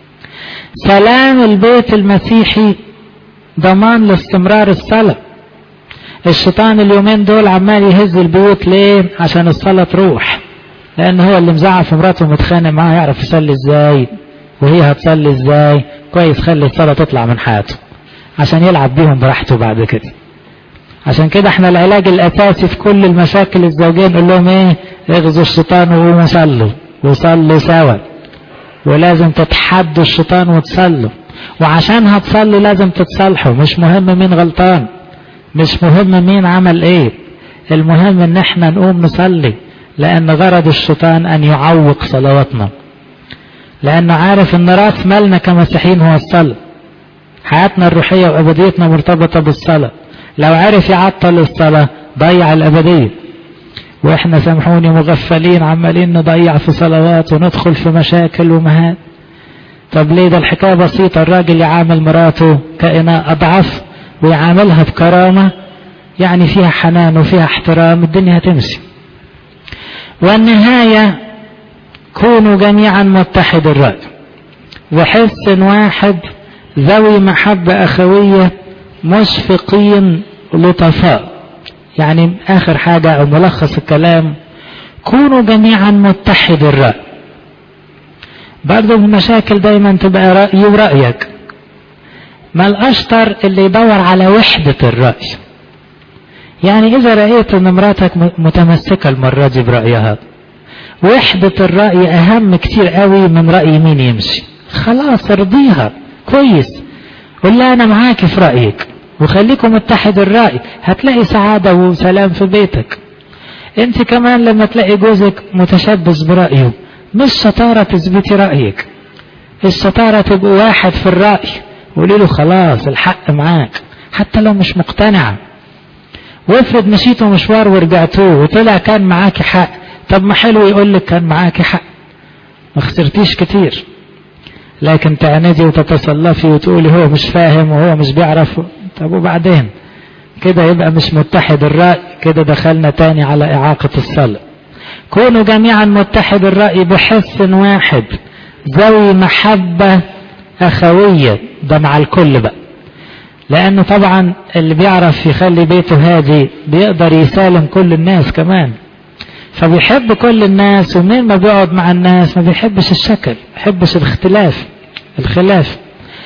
سلام البيت المسيحي ضمان لاستمرار الصلاة. الشيطان اليومين دول عمال يهز البيوت ليه؟ عشان الصلاة تروح، لأن هو اللي مزعل في مراته ومتخانق معاه يعرف يصلي ازاي وهي هتصلي ازاي. كويس، خلي الصلاة تطلع من حياته عشان يلعب بيهم براحته بعد كده. عشان كده احنا العلاج الاساسي في كل المشاكل الزوجية نقول لهم ايه؟ اغزوا الشيطان وقوموا صلوا، وصلوا سوا، ولازم تتحدوا الشيطان وتصلوا، وعشان هتصلوا لازم تتصالحوا. مش مهم مين غلطان، مش مهم مين عمل ايه، المهم ان احنا نقوم نصلي، لان غرض الشيطان ان يعوق صلواتنا، لانه عارف ان راس مالنا كمسيحيين هو الصلاة. حياتنا الروحية وابديتنا مرتبطة بالصلاة. لو عرف يعطل الصلاة ضيع الابدية، واحنا سامحوني مغفلين عمالين نضيع في صلوات وندخل في مشاكل ومهات. طب ليه؟ ده الحكاية بسيطة، الراجل يعامل مراته كإناء أضعف ويعاملها بكرامة، يعني فيها حنان وفيها احترام، الدنيا هتمشي. والنهاية كونوا جميعا متحد الرأي وحس واحد ذوي محبة أخوية مشفقين لطفاء. يعني آخر حاجة أو ملخص الكلام، كونوا جميعا متحد الرأي. برضو المشاكل دايما تبقى رأيي ورأيك، ما الأشطر اللي يدور على وحدة الرأي. يعني إذا رأيت أن مراتك متمسكة المرة دي برأيها، وحدة الرأي أهم كتير قوي من رأي مين يمشي، خلاص ارضيها كويس، قول لها أنا معاك في رأيك وخليكم متحد الرأي، هتلاقي سعادة وسلام في بيتك. انت كمان لما تلاقي جوزك متشبث برأيه، مش شطارة تثبتي رأيك، الشطارة تبقوا واحد في الرأي وقولي له خلاص الحق معاك حتى لو مش مقتنعة. وافرض مشيتوا مشوار ورجعتوه وطلع كان معاكي حق، طب ما حلو يقول لك كان معاكي حق، ما خسرتيش كتير. لكن تعندي وتتصلفي وتقولي هو مش فاهم وهو مش بيعرف، طب وبعدين كده يبقى مش متحد الرأي، كده دخلنا تاني على إعاقة الصلاة. كونوا جميعا متحد الرأي بحس واحد ذوي محبة أخوية، ده مع الكل بقى، لأنه طبعا اللي بيعرف يخلي بيته هادي بيقدر يسالم كل الناس كمان، فبيحب كل الناس، ومنين ما بيقعد مع الناس ما بيحبش الشكل، ما بيحبش الخلاف.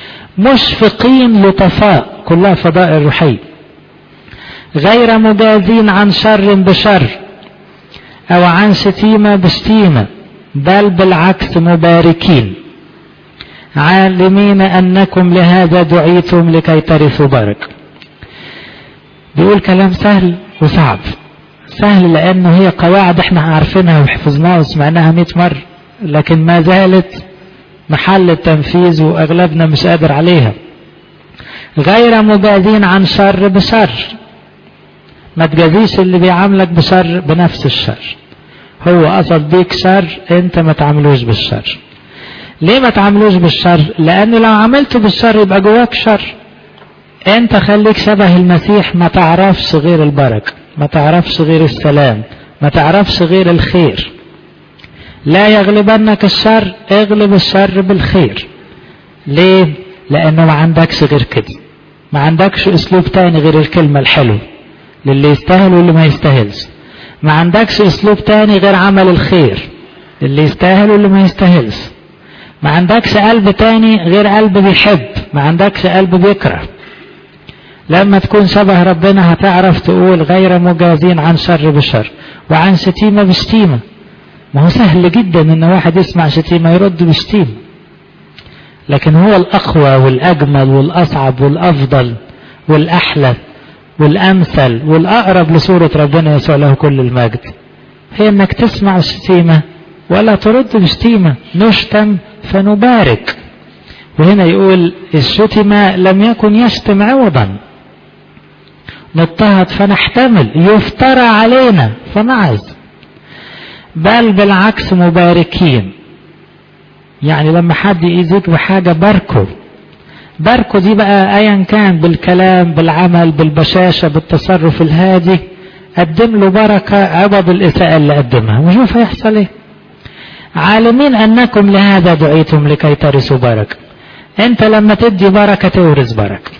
مشفقين لطفاء، كلها فضائل روحية. غير مجازين عن شر بشر أو عن شتيمة بشتيمة، بل بالعكس مباركين، عالمين أنكم لهذا دعيتم لكي ترثوا بركة. بيقول كلام سهل وصعب. سهل لأنه هي قواعد احنا عارفينها وحفظناها وسمعناها 100 مرة، لكن ما زالت محل التنفيذ وأغلبنا مش قادر عليها. غير مجازين عن شر بشر، ما تجازيش اللي بيعاملك بشر بنفس الشر، هو قصد بيك شر انت ما تعملوش بالشر. ليه ما تعملوش بالشر؟ لأن لو عملته بالشر يبقى جواك شر. انت خليك شبه المسيح، ما تعرفش غير البركة، ما تعرفش غير السلام، ما تعرفش غير الخير. لا يغلبنك الشر، اغلب الشر بالخير. ليه؟ لأنه ما عندكش غير كده، ما عندكش اسلوب تاني غير الكلمة الحلوة للي يستاهل واللي ما يستاهلش، ما عندكش اسلوب تاني غير عمل الخير اللي يستاهل واللي ما يستاهلش، ما عندكش قلب تاني غير قلب بيحب، ما عندكش قلب بيكره. لما تكون شبه ربنا هتعرف تقول غير مجازين عن شر بشر وعن شتيمة بشتيمة. ما هو سهل جدا ان واحد يسمع شتيمة يرد بشتيمة، لكن هو الأقوى والأجمل والأصعب والأفضل والأحلى والأمثل والأقرب لصورة ربنا يسوع له كل المجد هي انك تسمع الشتيمة ولا ترد بشتيمة. نشتم فنبارك. وهنا يقول الشتيمة لم يكن يشتم عوضا، نضطهد فنحتمل، يفترى علينا فنعظ، بل بالعكس مباركين. يعني لما حد يأذيك بحاجة باركه دي بقى ايا كان، بالكلام بالعمل بالبشاشة بالتصرف الهادي، قدم له بركة عوض الإساءة اللي قدمها وشوف هيحصل ايه. عالمين أنكم لهذا دعيتم لكي ترثوا بركة. انت لما تدي بركة تورث بركة.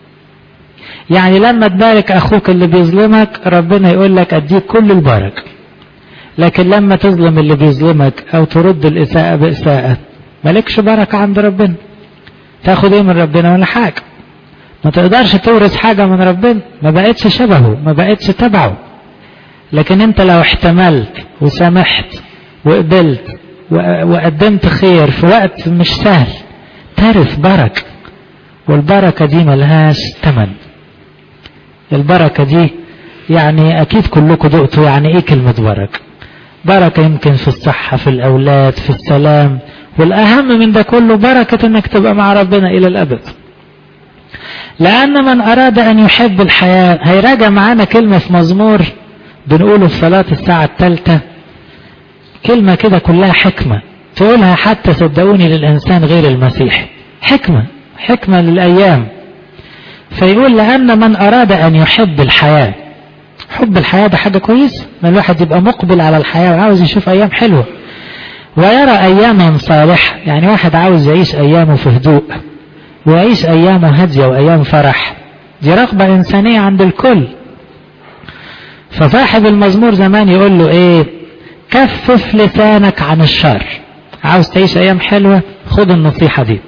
يعني لما تبارك أخوك اللي بيظلمك ربنا يقول لك أديك كل البركة، لكن لما تظلم اللي بيظلمك أو ترد الإساءة بإساءة مالكش بركة عند ربنا. تاخد ايه من ربنا؟ ولا حاجة. ما تقدرش تورث حاجة من ربنا، ما بقتش شبهه، ما بقتش تبعه. لكن انت لو احتملت وسمحت وقبلت وقدمت خير في وقت مش سهل ترث بركة. والبركة دي ملهاش ثمن. البركة دي يعني اكيد كلكم دقتوا يعني ايه كلمة بركة. بركة يمكن في الصحة، في الاولاد، في السلام، والاهم من ده كله بركة انك تبقى مع ربنا الى الابد. لان من اراد ان يحب الحياة، هيراجع معانا كلمة في مزمور بنقوله في صلاة الساعة 3، كلمة كده كلها حكمة تقولها حتى صدقوني للإنسان غير المسيح، حكمة للأيام. فيقول لأن من أراد أن يحب الحياة، حب الحياة ده حاجة كويس، ما الواحد يبقى مقبل على الحياة وعاوز يشوف أيام حلوة ويرى أياما صالحة. يعني واحد عاوز يعيش أيامه في هدوء ويعيش أيامه هادية وأيام فرح، دي رغبة إنسانية عند الكل. فصاحب المزمور زمان يقول له ايه؟ كفف لسانك عن الشر. عاوز تعيش ايام حلوة خد النصيحة دي،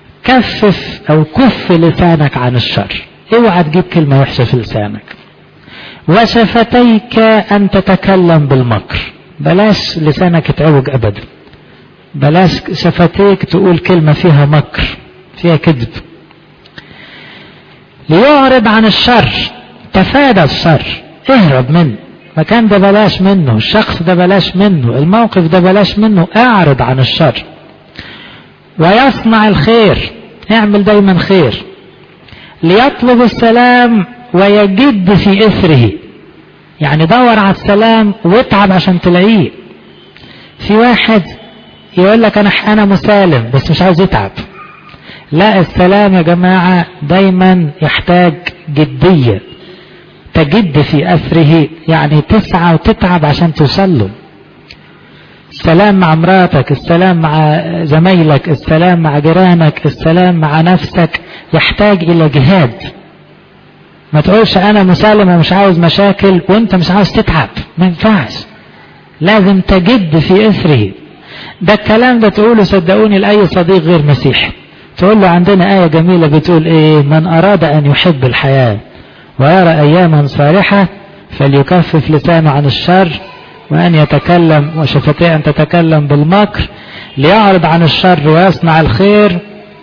كفف او كف لسانك عن الشر. اوعى تجيب كلمة وحشة في لسانك. وشفتيك أن تتكلم بالمكر. بلاش لسانك يتعوج أبدا، بلاش شفتيك تقول كلمة فيها مكر فيها كذب. ليعرض عن الشر، تفادى الشر، اهرب منه، مكان ده بلاش منه، الشخص ده بلاش منه، الموقف ده بلاش منه، اعرض عن الشر. ويصنع الخير، اعمل دايما خير. ليطلب السلام ويجد في اثره، يعني دور على السلام واتعب عشان تلاقيه. في واحد يقول لك انا مسالم بس مش عاوز يتعب. لا، السلام يا جماعة دايما يحتاج جدية، تجد في اثره، يعني تسعى وتتعب عشان توصل له. السلام مع مراتك، السلام مع زمايلك، السلام مع جيرانك، السلام مع نفسك يحتاج الى جهاد. ما تقولش انا مسالم ومش عاوز مشاكل وانت مش عاوز تتعب، ما ينفعش، لازم تجد في اثره. ده الكلام ده تقوله صدقوني لأي صديق غير مسيحي، تقول له عندنا آية جميلة بتقول ايه؟ من اراد ان يحب الحياة ويرى اياما صالحة فليكفف لسانه عن الشر وان يتكلم وشفتيه ان تتكلم بالمكر. ليعرض عن الشر ويصنع الخير،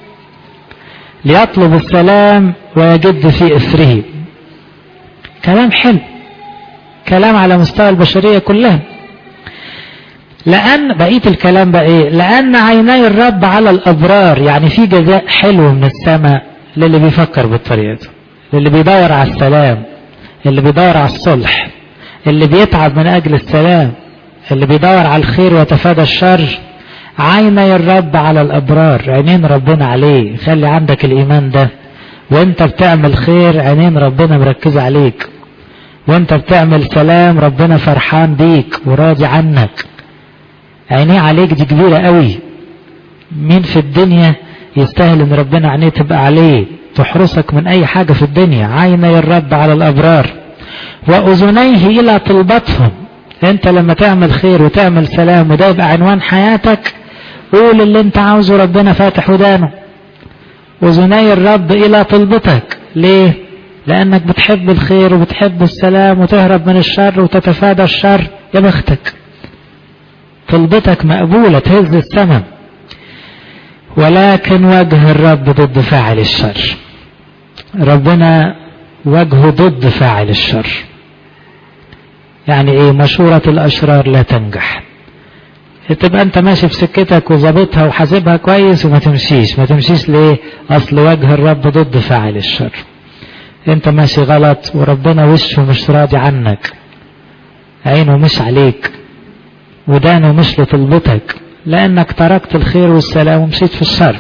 ليطلب السلام ويجد في اثره. كلام حلو، كلام على مستوى البشرية كلها. لأن بقية الكلام بقى ايه؟ لأن عيني الرب على الأبرار، يعني في جزاء حلو من السماء للي بيفكر بالطريقة دي، للي بيدور على السلام، اللي بيدور على الصلح، اللي بيتعب من أجل السلام، اللي بيدور على الخير ويتفادى الشر. عيني الرب على الأبرار، عينين ربنا عليه. خلي عندك الإيمان ده، وانت بتعمل خير عينين ربنا مركزة عليك، وانت بتعمل سلام ربنا فرحان بيك وراضي عنك. عينيه عليك دي كبيرة قوي. مين في الدنيا يستاهل ان ربنا عينيه تبقى عليه تحرسك من اي حاجة في الدنيا؟ عيني الرب على الابرار واذنيه الى طلبتهم. انت لما تعمل خير وتعمل سلام وده يبقى عنوان حياتك، قول اللي انت عاوزه، ربنا فاتح ودانه. اذني الرب الى طلبتك. ليه؟ لانك بتحب الخير وبتحب السلام وتهرب من الشر وتتفادى الشر. يا بختك، طلبتك مقبولة تهز السماء. ولكن وجه الرب ضد فاعل الشر. ربنا وجهه ضد فاعل الشر. يعني ايه؟ مشورة الاشرار لا تنجح. تبقى انت ماشي في سكتك وظابطها وحاسبها كويس وما تمشيش. ما تمشيش ليه؟ اصل وجه الرب ضد فاعل الشر. انت ماشي غلط وربنا وشه مش راضي عنك، عينه مش عليك، ودانه مش لطلبتك، لانك تركت الخير والسلام ومشيت في الشر.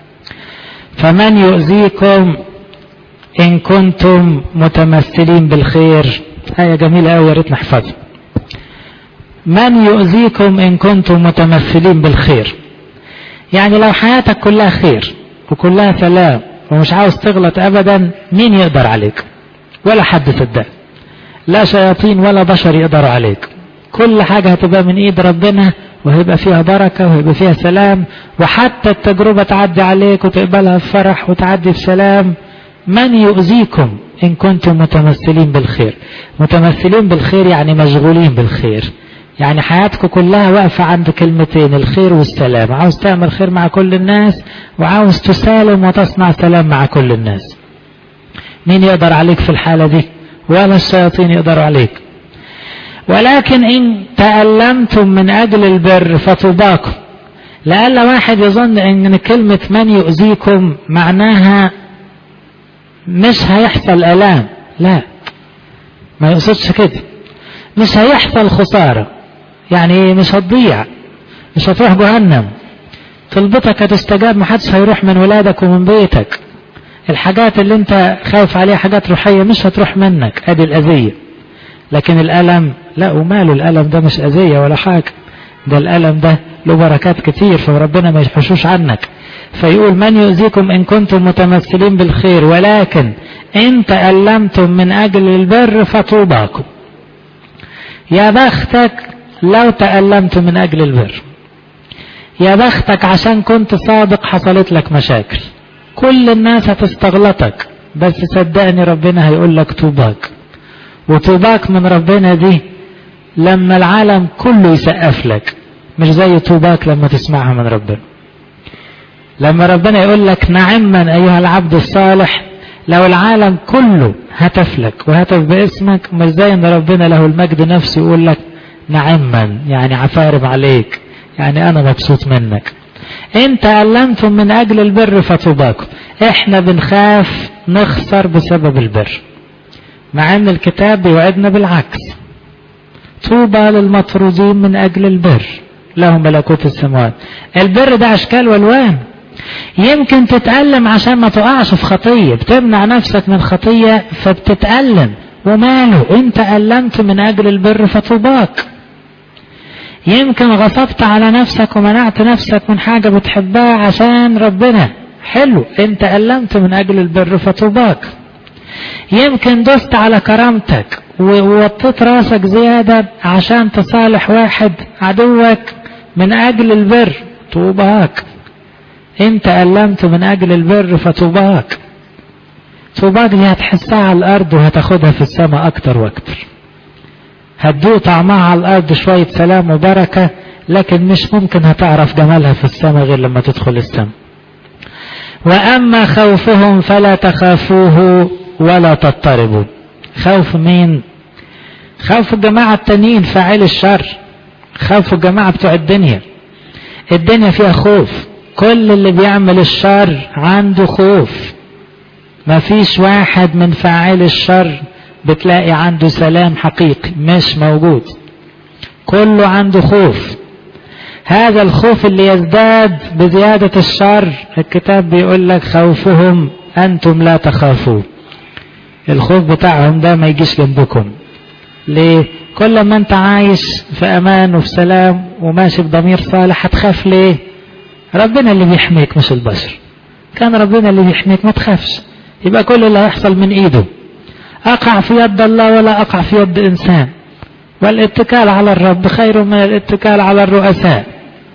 فمن يؤذيكم ان كنتم متمثلين بالخير. آية جميلة قوي يا ريت نحفظها. من يؤذيكم ان كنتم متمثلين بالخير، يعني لو حياتك كلها خير وكلها سلام ومش عاوز تغلط ابدا، مين يقدر عليك؟ ولا حد صدق، لا شياطين ولا بشر يقدروا عليك. كل حاجة هتبقى من ايد ربنا، وهيبقى فيها بركة وهيبقى فيها سلام، وحتى التجربة تعدي عليك وتقبلها بفرح وتعدي بسلام. من يؤذيكم ان كنتم متمثلين بالخير. متمثلين بالخير يعني مشغولين بالخير، يعني حياتكم كلها واقفة عند كلمتين: الخير والسلام. عاوز تعمل خير مع كل الناس وعاوز تسالم وتصنع سلام مع كل الناس. مين يقدر عليك في الحالة دي؟ ولا الشياطين يقدروا عليك. ولكن إن تألمتم من أجل البر فطوباكم. لألا واحد يظن إن كلمة من يؤذيكم معناها مش هيحصل ألام. لا، ما يقصدش كده. مش هيحصل خسارة، يعني مش هتضيع، مش هتروح جهنم، طلبتك هتستجاب، محدش هيروح من ولادك ومن بيتك. الحاجات اللي انت خايف عليها حاجات روحية مش هتروح منك، ادي الأذية. لكن الألم لا، وماله الألم ده؟ مش أذية ولا حاجة، ده الألم ده له بركات كتير، فربنا ما يحشوش عنك. فيقول: من يؤذيكم إن كنتم متمثلين بالخير، ولكن إن تألمتم من أجل البر فطوباكم. يا بختك لو تألمت من أجل البر، يا بختك عشان كنت صادق حصلت لك مشاكل. كل الناس هتستغلطك، بس صدقني ربنا هيقول لك طوباك. وطوباك من ربنا دي لما العالم كله يسقف لك، مش زي طوباك لما تسمعها من ربنا. لما ربنا يقول لك نعما أيها العبد الصالح، لو العالم كله هتف لك وهتف باسمك، مش زي ان ربنا له المجد نفسه يقول لك نعما، يعني عفارب عليك، يعني انا مبسوط منك. انت ألمتم من اجل البر فطوباكم. احنا بنخاف نخسر بسبب البر، مع ان الكتاب بيوعدنا بالعكس. طوبى للمطرودين من اجل البر لهم ملكوت السماوات. البر ده اشكال والوان. يمكن تتألم عشان ما تقعش في خطية، بتمنع نفسك من خطية فبتتألم، وماله، انت ألمت من اجل البر فطوباك. يمكن غصبت على نفسك ومنعت نفسك من حاجة بتحبها عشان ربنا، حلو، انت ألمت من اجل البر فطوباك. يمكن دست على كرامتك ووطيت راسك زيادة عشان تصالح واحد عدوك من اجل البر، طوباك. انت ألمت من اجل البر فطوباك. طوباك دي هتحسها على الارض وهتاخدها في السماء اكتر واكتر. هتدوق طعمها على الارض شوية سلام وبركة، لكن مش ممكن هتعرف جمالها في السماء غير لما تدخل السماء. واما خوفهم فلا تخافوه ولا تضطربوا. خوف مين؟ خوف الجماعة التانيين فاعل الشر، خوف الجماعة بتوع الدنيا. الدنيا فيها خوف، كل اللي بيعمل الشر عنده خوف. ما فيش واحد من فاعل الشر بتلاقي عنده سلام حقيقي، مش موجود، كله عنده خوف. هذا الخوف اللي يزداد بزيادة الشر، الكتاب بيقول لك خوفهم أنتم لا تخافوا. الخوف بتاعهم ده ما يجيش جنبكم. ليه؟ كل ما انت عايش في امان وفي سلام وماشي بضمير صالح هتخاف ليه؟ ربنا اللي بيحميك مش البشر. كان ربنا اللي بيحميك ما تخافش، يبقى كل اللي هيحصل من ايده. اقع في يد الله ولا اقع في يد انسان، والاتكال على الرب خير من الاتكال على الرؤساء.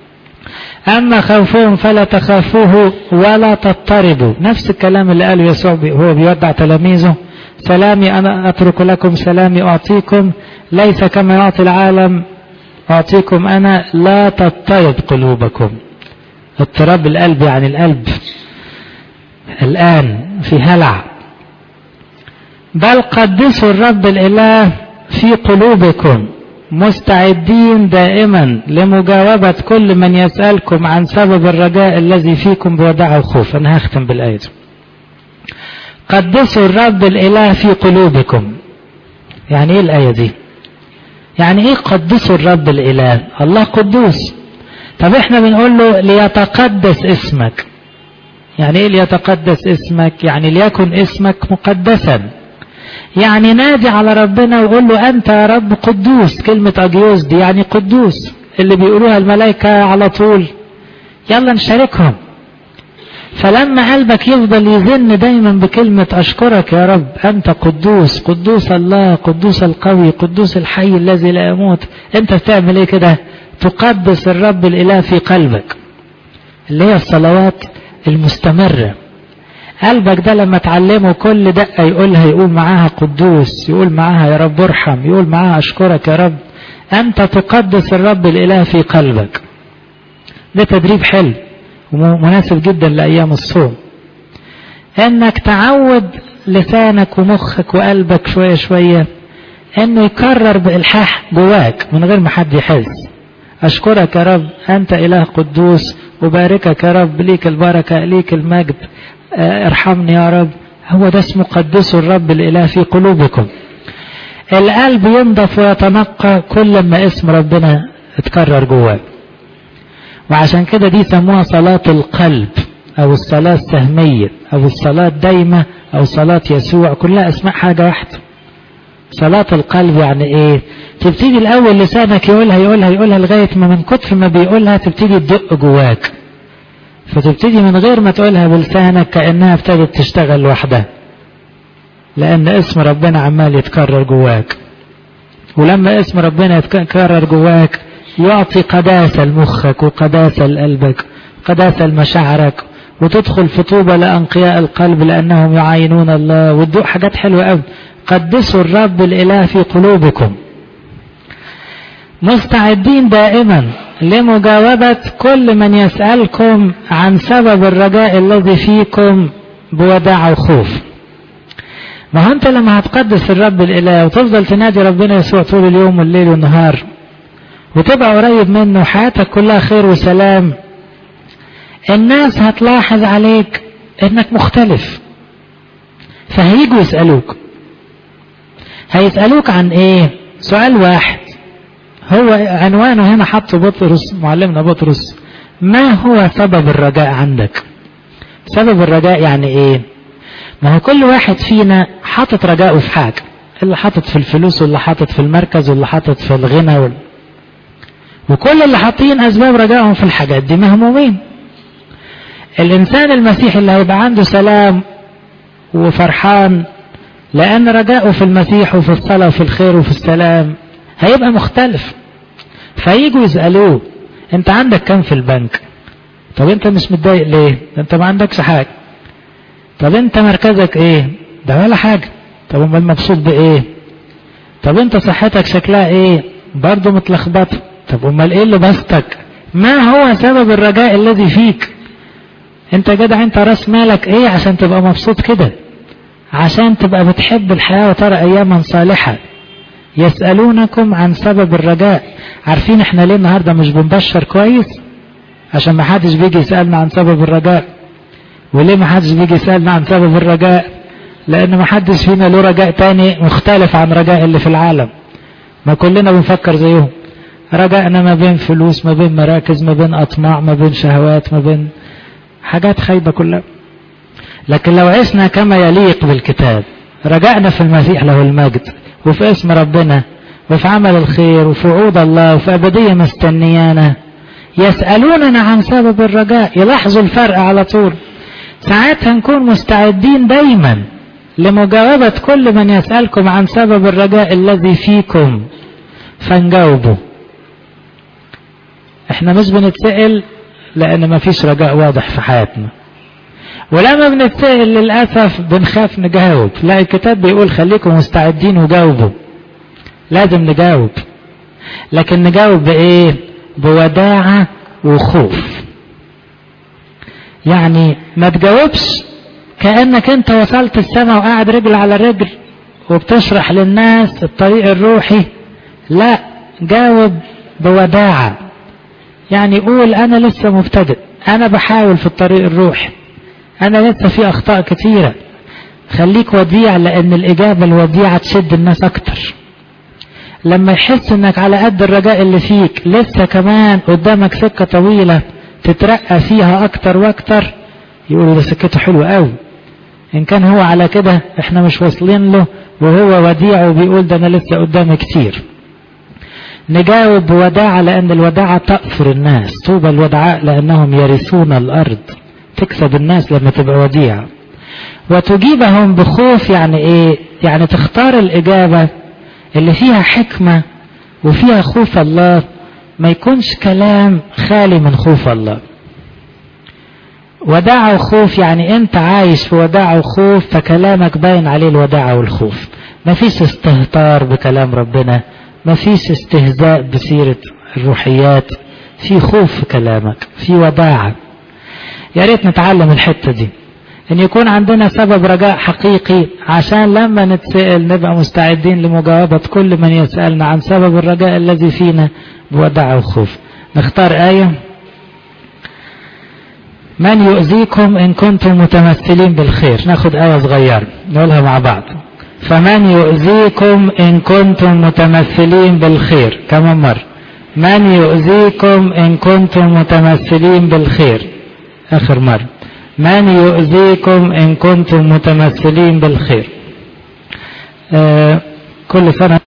اما خوفهم فلا تخافوه ولا تضطربوا. نفس الكلام اللي قاله يسوع هو بيودع تلاميذه، سلامي انا اترك لكم، سلامي اعطيكم، ليس كما يعطي العالم اعطيكم انا، لا تضطرب قلوبكم. اضطراب القلب يعني القلب الان في هلع. بل قدسوا الرب الاله في قلوبكم مستعدين دائما لمجاوبة كل من يسألكم عن سبب الرجاء الذي فيكم بوداع وخوف. انا هختم بالآية. قدسوا الرب الاله في قلوبكم. يعني ايه الآية دي؟ يعني ايه قدسوا الرب الاله؟ الله قدوس. طب احنا بنقول له ليتقدس اسمك. يعني ايه ليتقدس اسمك؟ يعني ليكن اسمك مقدسا. يعني نادي على ربنا وقول له انت يا رب قدوس. كلمة اجيوس دي يعني قدوس، اللي بيقولوها الملائكة على طول، يلا نشاركهم. فلما قلبك يفضل يزن دايما بكلمة اشكرك يا رب، انت قدوس، قدوس الله، قدوس القوي، قدوس الحي الذي لا يموت، انت بتعمل ايه كده؟ تقدس الرب الاله في قلبك، اللي هي الصلوات المستمرة. قلبك ده لما تعلمه كل دقة يقولها، يقول معاها قدوس، يقول معاها يا رب ارحم، يقول معاها اشكرك يا رب، انت تقدس الرب الاله في قلبك. ده تدريب حلو ومناسب جدا لأيام الصوم، انك تعود لسانك ومخك وقلبك شوية شوية انه يكرر بإلحاح جواك من غير ما حد يحس. اشكرك يا رب انت اله قدوس، وباركك يا رب، ليك البركة، ليك المجد، ارحمني يا رب. هو ده اسمه قدسوا الرب الاله في قلوبكم. القلب ينضف ويتنقى كل ما اسم ربنا اتكرر جواه. وعشان كده دي سموها صلاة القلب او الصلاة السهمية او الصلاة دايمة او صلاة يسوع، كلها اسماء حاجة واحدة. صلاة القلب يعني ايه؟ تبتدي الاول لسانك يقولها لغاية ما من كتر ما بيقولها تبتدي تدق جواك، فتبتدي من غير ما تقولها بلسانك كأنها ابتدت تشتغل لوحدها، لان اسم ربنا عمال يتكرر جواك. ولما اسم ربنا يتكرر جواك يعطي قداسة لمخك وقداسة لقلبك، قداسة لمشاعرك، وتدخل في طوبى لأنقياء القلب لأنهم يعاينون الله، وتدوق حاجات حلوة قوي. قدسوا الرب الإله في قلوبكم، مستعدين دائما لمجاوبة كل من يسألكم عن سبب الرجاء الذي فيكم بوداع وخوف. ما هو انت لما هتقدس الرب الإله وتفضل تنادي ربنا يسوع طول اليوم والليل والنهار وتبقى قريب منه وحياتك كلها خير وسلام، الناس هتلاحظ عليك انك مختلف، فهيجوا يسألوك. هيسألوك عن ايه؟ سؤال واحد هو عنوانه هنا حطه بطرس معلمنا بطرس: ما هو سبب الرجاء عندك؟ سبب الرجاء يعني ايه؟ ما هو كل واحد فينا حاطط رجاءه في حاجة، اللي حاطط في الفلوس واللي حاطط في المركز واللي حاطط في الغنى وكل اللي حاطين اسباب رجائهم في الحاجات دي مهمومين. الانسان المسيحي اللي هيبقى عنده سلام وفرحان لان رجاؤه في المسيح وفي الصلاة وفي الخير وفي السلام هيبقى مختلف. فييجوا يسألوه: انت عندك كم في البنك؟ طب انت مش متضايق ليه؟ انت ما عندكش حاجة. طب انت مركزك ايه؟ ده ولا حاجة. طب امال مبسوط بايه؟ طب انت صحتك شكلها ايه؟ برضه متلخبطه. طب امال ايه اللي بسطك؟ ما هو سبب الرجاء الذي فيك؟ انت جدع، انت راس مالك ايه عشان تبقى مبسوط كده؟ عشان تبقى بتحب الحياة وترى اياما صالحة. يسألونكم عن سبب الرجاء. عارفين احنا ليه النهاردة مش بنبشر كويس؟ عشان ما حدش بيجي يسألنا عن سبب الرجاء. وليه ما حدش بيجي يسألنا عن سبب الرجاء؟ لان ما حدش فينا له رجاء تاني مختلف عن رجاء اللي في العالم. ما كلنا بنفكر زيهم. رجاءنا ما بين فلوس، ما بين مراكز، ما بين اطماع، ما بين شهوات، ما بين حاجات خايبة كلها. لكن لو عشنا كما يليق بالكتاب، رجعنا في المسيح له المجد وفي اسم ربنا وفي عمل الخير وفي وعود الله وفي أبدية مستنيانا، يسألوننا عن سبب الرجاء، يلاحظوا الفرق على طول. ساعتها نكون مستعدين دايما لمجاوبة كل من يسألكم عن سبب الرجاء الذي فيكم فنجاوبوا. احنا مش بنتسأل لأن ما فيش رجاء واضح في حياتنا، ولما بنتسأل للأسف بنخاف نجاوب. لا، الكتاب بيقول خليكم مستعدين وجاوبوا. لازم نجاوب، لكن نجاوب بإيه؟ بوداعة وخوف. يعني ما تجاوبش كأنك انت وصلت السماء وقاعد رجل على رجل وبتشرح للناس الطريق الروحي. لا، جاوب بوداعة. يعني قول أنا لسه مبتدئ، أنا بحاول في الطريق الروحي، أنا لسه في أخطاء كتيرة. خليك وديع، لأن الإجابة الوديعة تشد الناس أكتر. لما يحس إنك على قد الرجاء اللي فيك لسه كمان قدامك سكة طويلة تترقى فيها أكتر وأكتر، يقولوا ده سكته حلوة قوي. إن كان هو على كده إحنا مش واصلين له، وهو وديع وبيقول ده أنا لسه قدامي كتير. نجاوب بوداعة، لأن الوداعة تأثر الناس. طوبى الودعاء لأنهم يرثون الأرض. تكسب الناس لما تبقى وديع. وتجيبهم بخوف. يعني ايه؟ يعني تختار الإجابة اللي فيها حكمة وفيها خوف الله، ما يكونش كلام خالي من خوف الله. وداعة وخوف، يعني انت عايش في وداعة وخوف، فكلامك باين عليه الوداعة والخوف. ما فيش استهتار بكلام ربنا، ما فيش استهزاء بسيرة الروحيات، في خوف في كلامك، في وداعة. يا ريت نتعلم الحتة دي، ان يكون عندنا سبب رجاء حقيقي، عشان لما نتسأل نبقى مستعدين لمجاوبة كل من يسألنا عن سبب الرجاء الذي فينا بوداعة وخوف. نختار آية: من يؤذيكم إن كنتم متمثلين بالخير. ناخد آية صغيرة نقولها مع بعض. فمن يؤذيكم إن كنتم متمثلين بالخير. كمان مرة: من يؤذيكم إن كنتم متمثلين بالخير. آخر مرة: من يؤذيكم إن كنتم متمثلين بالخير. كل سنة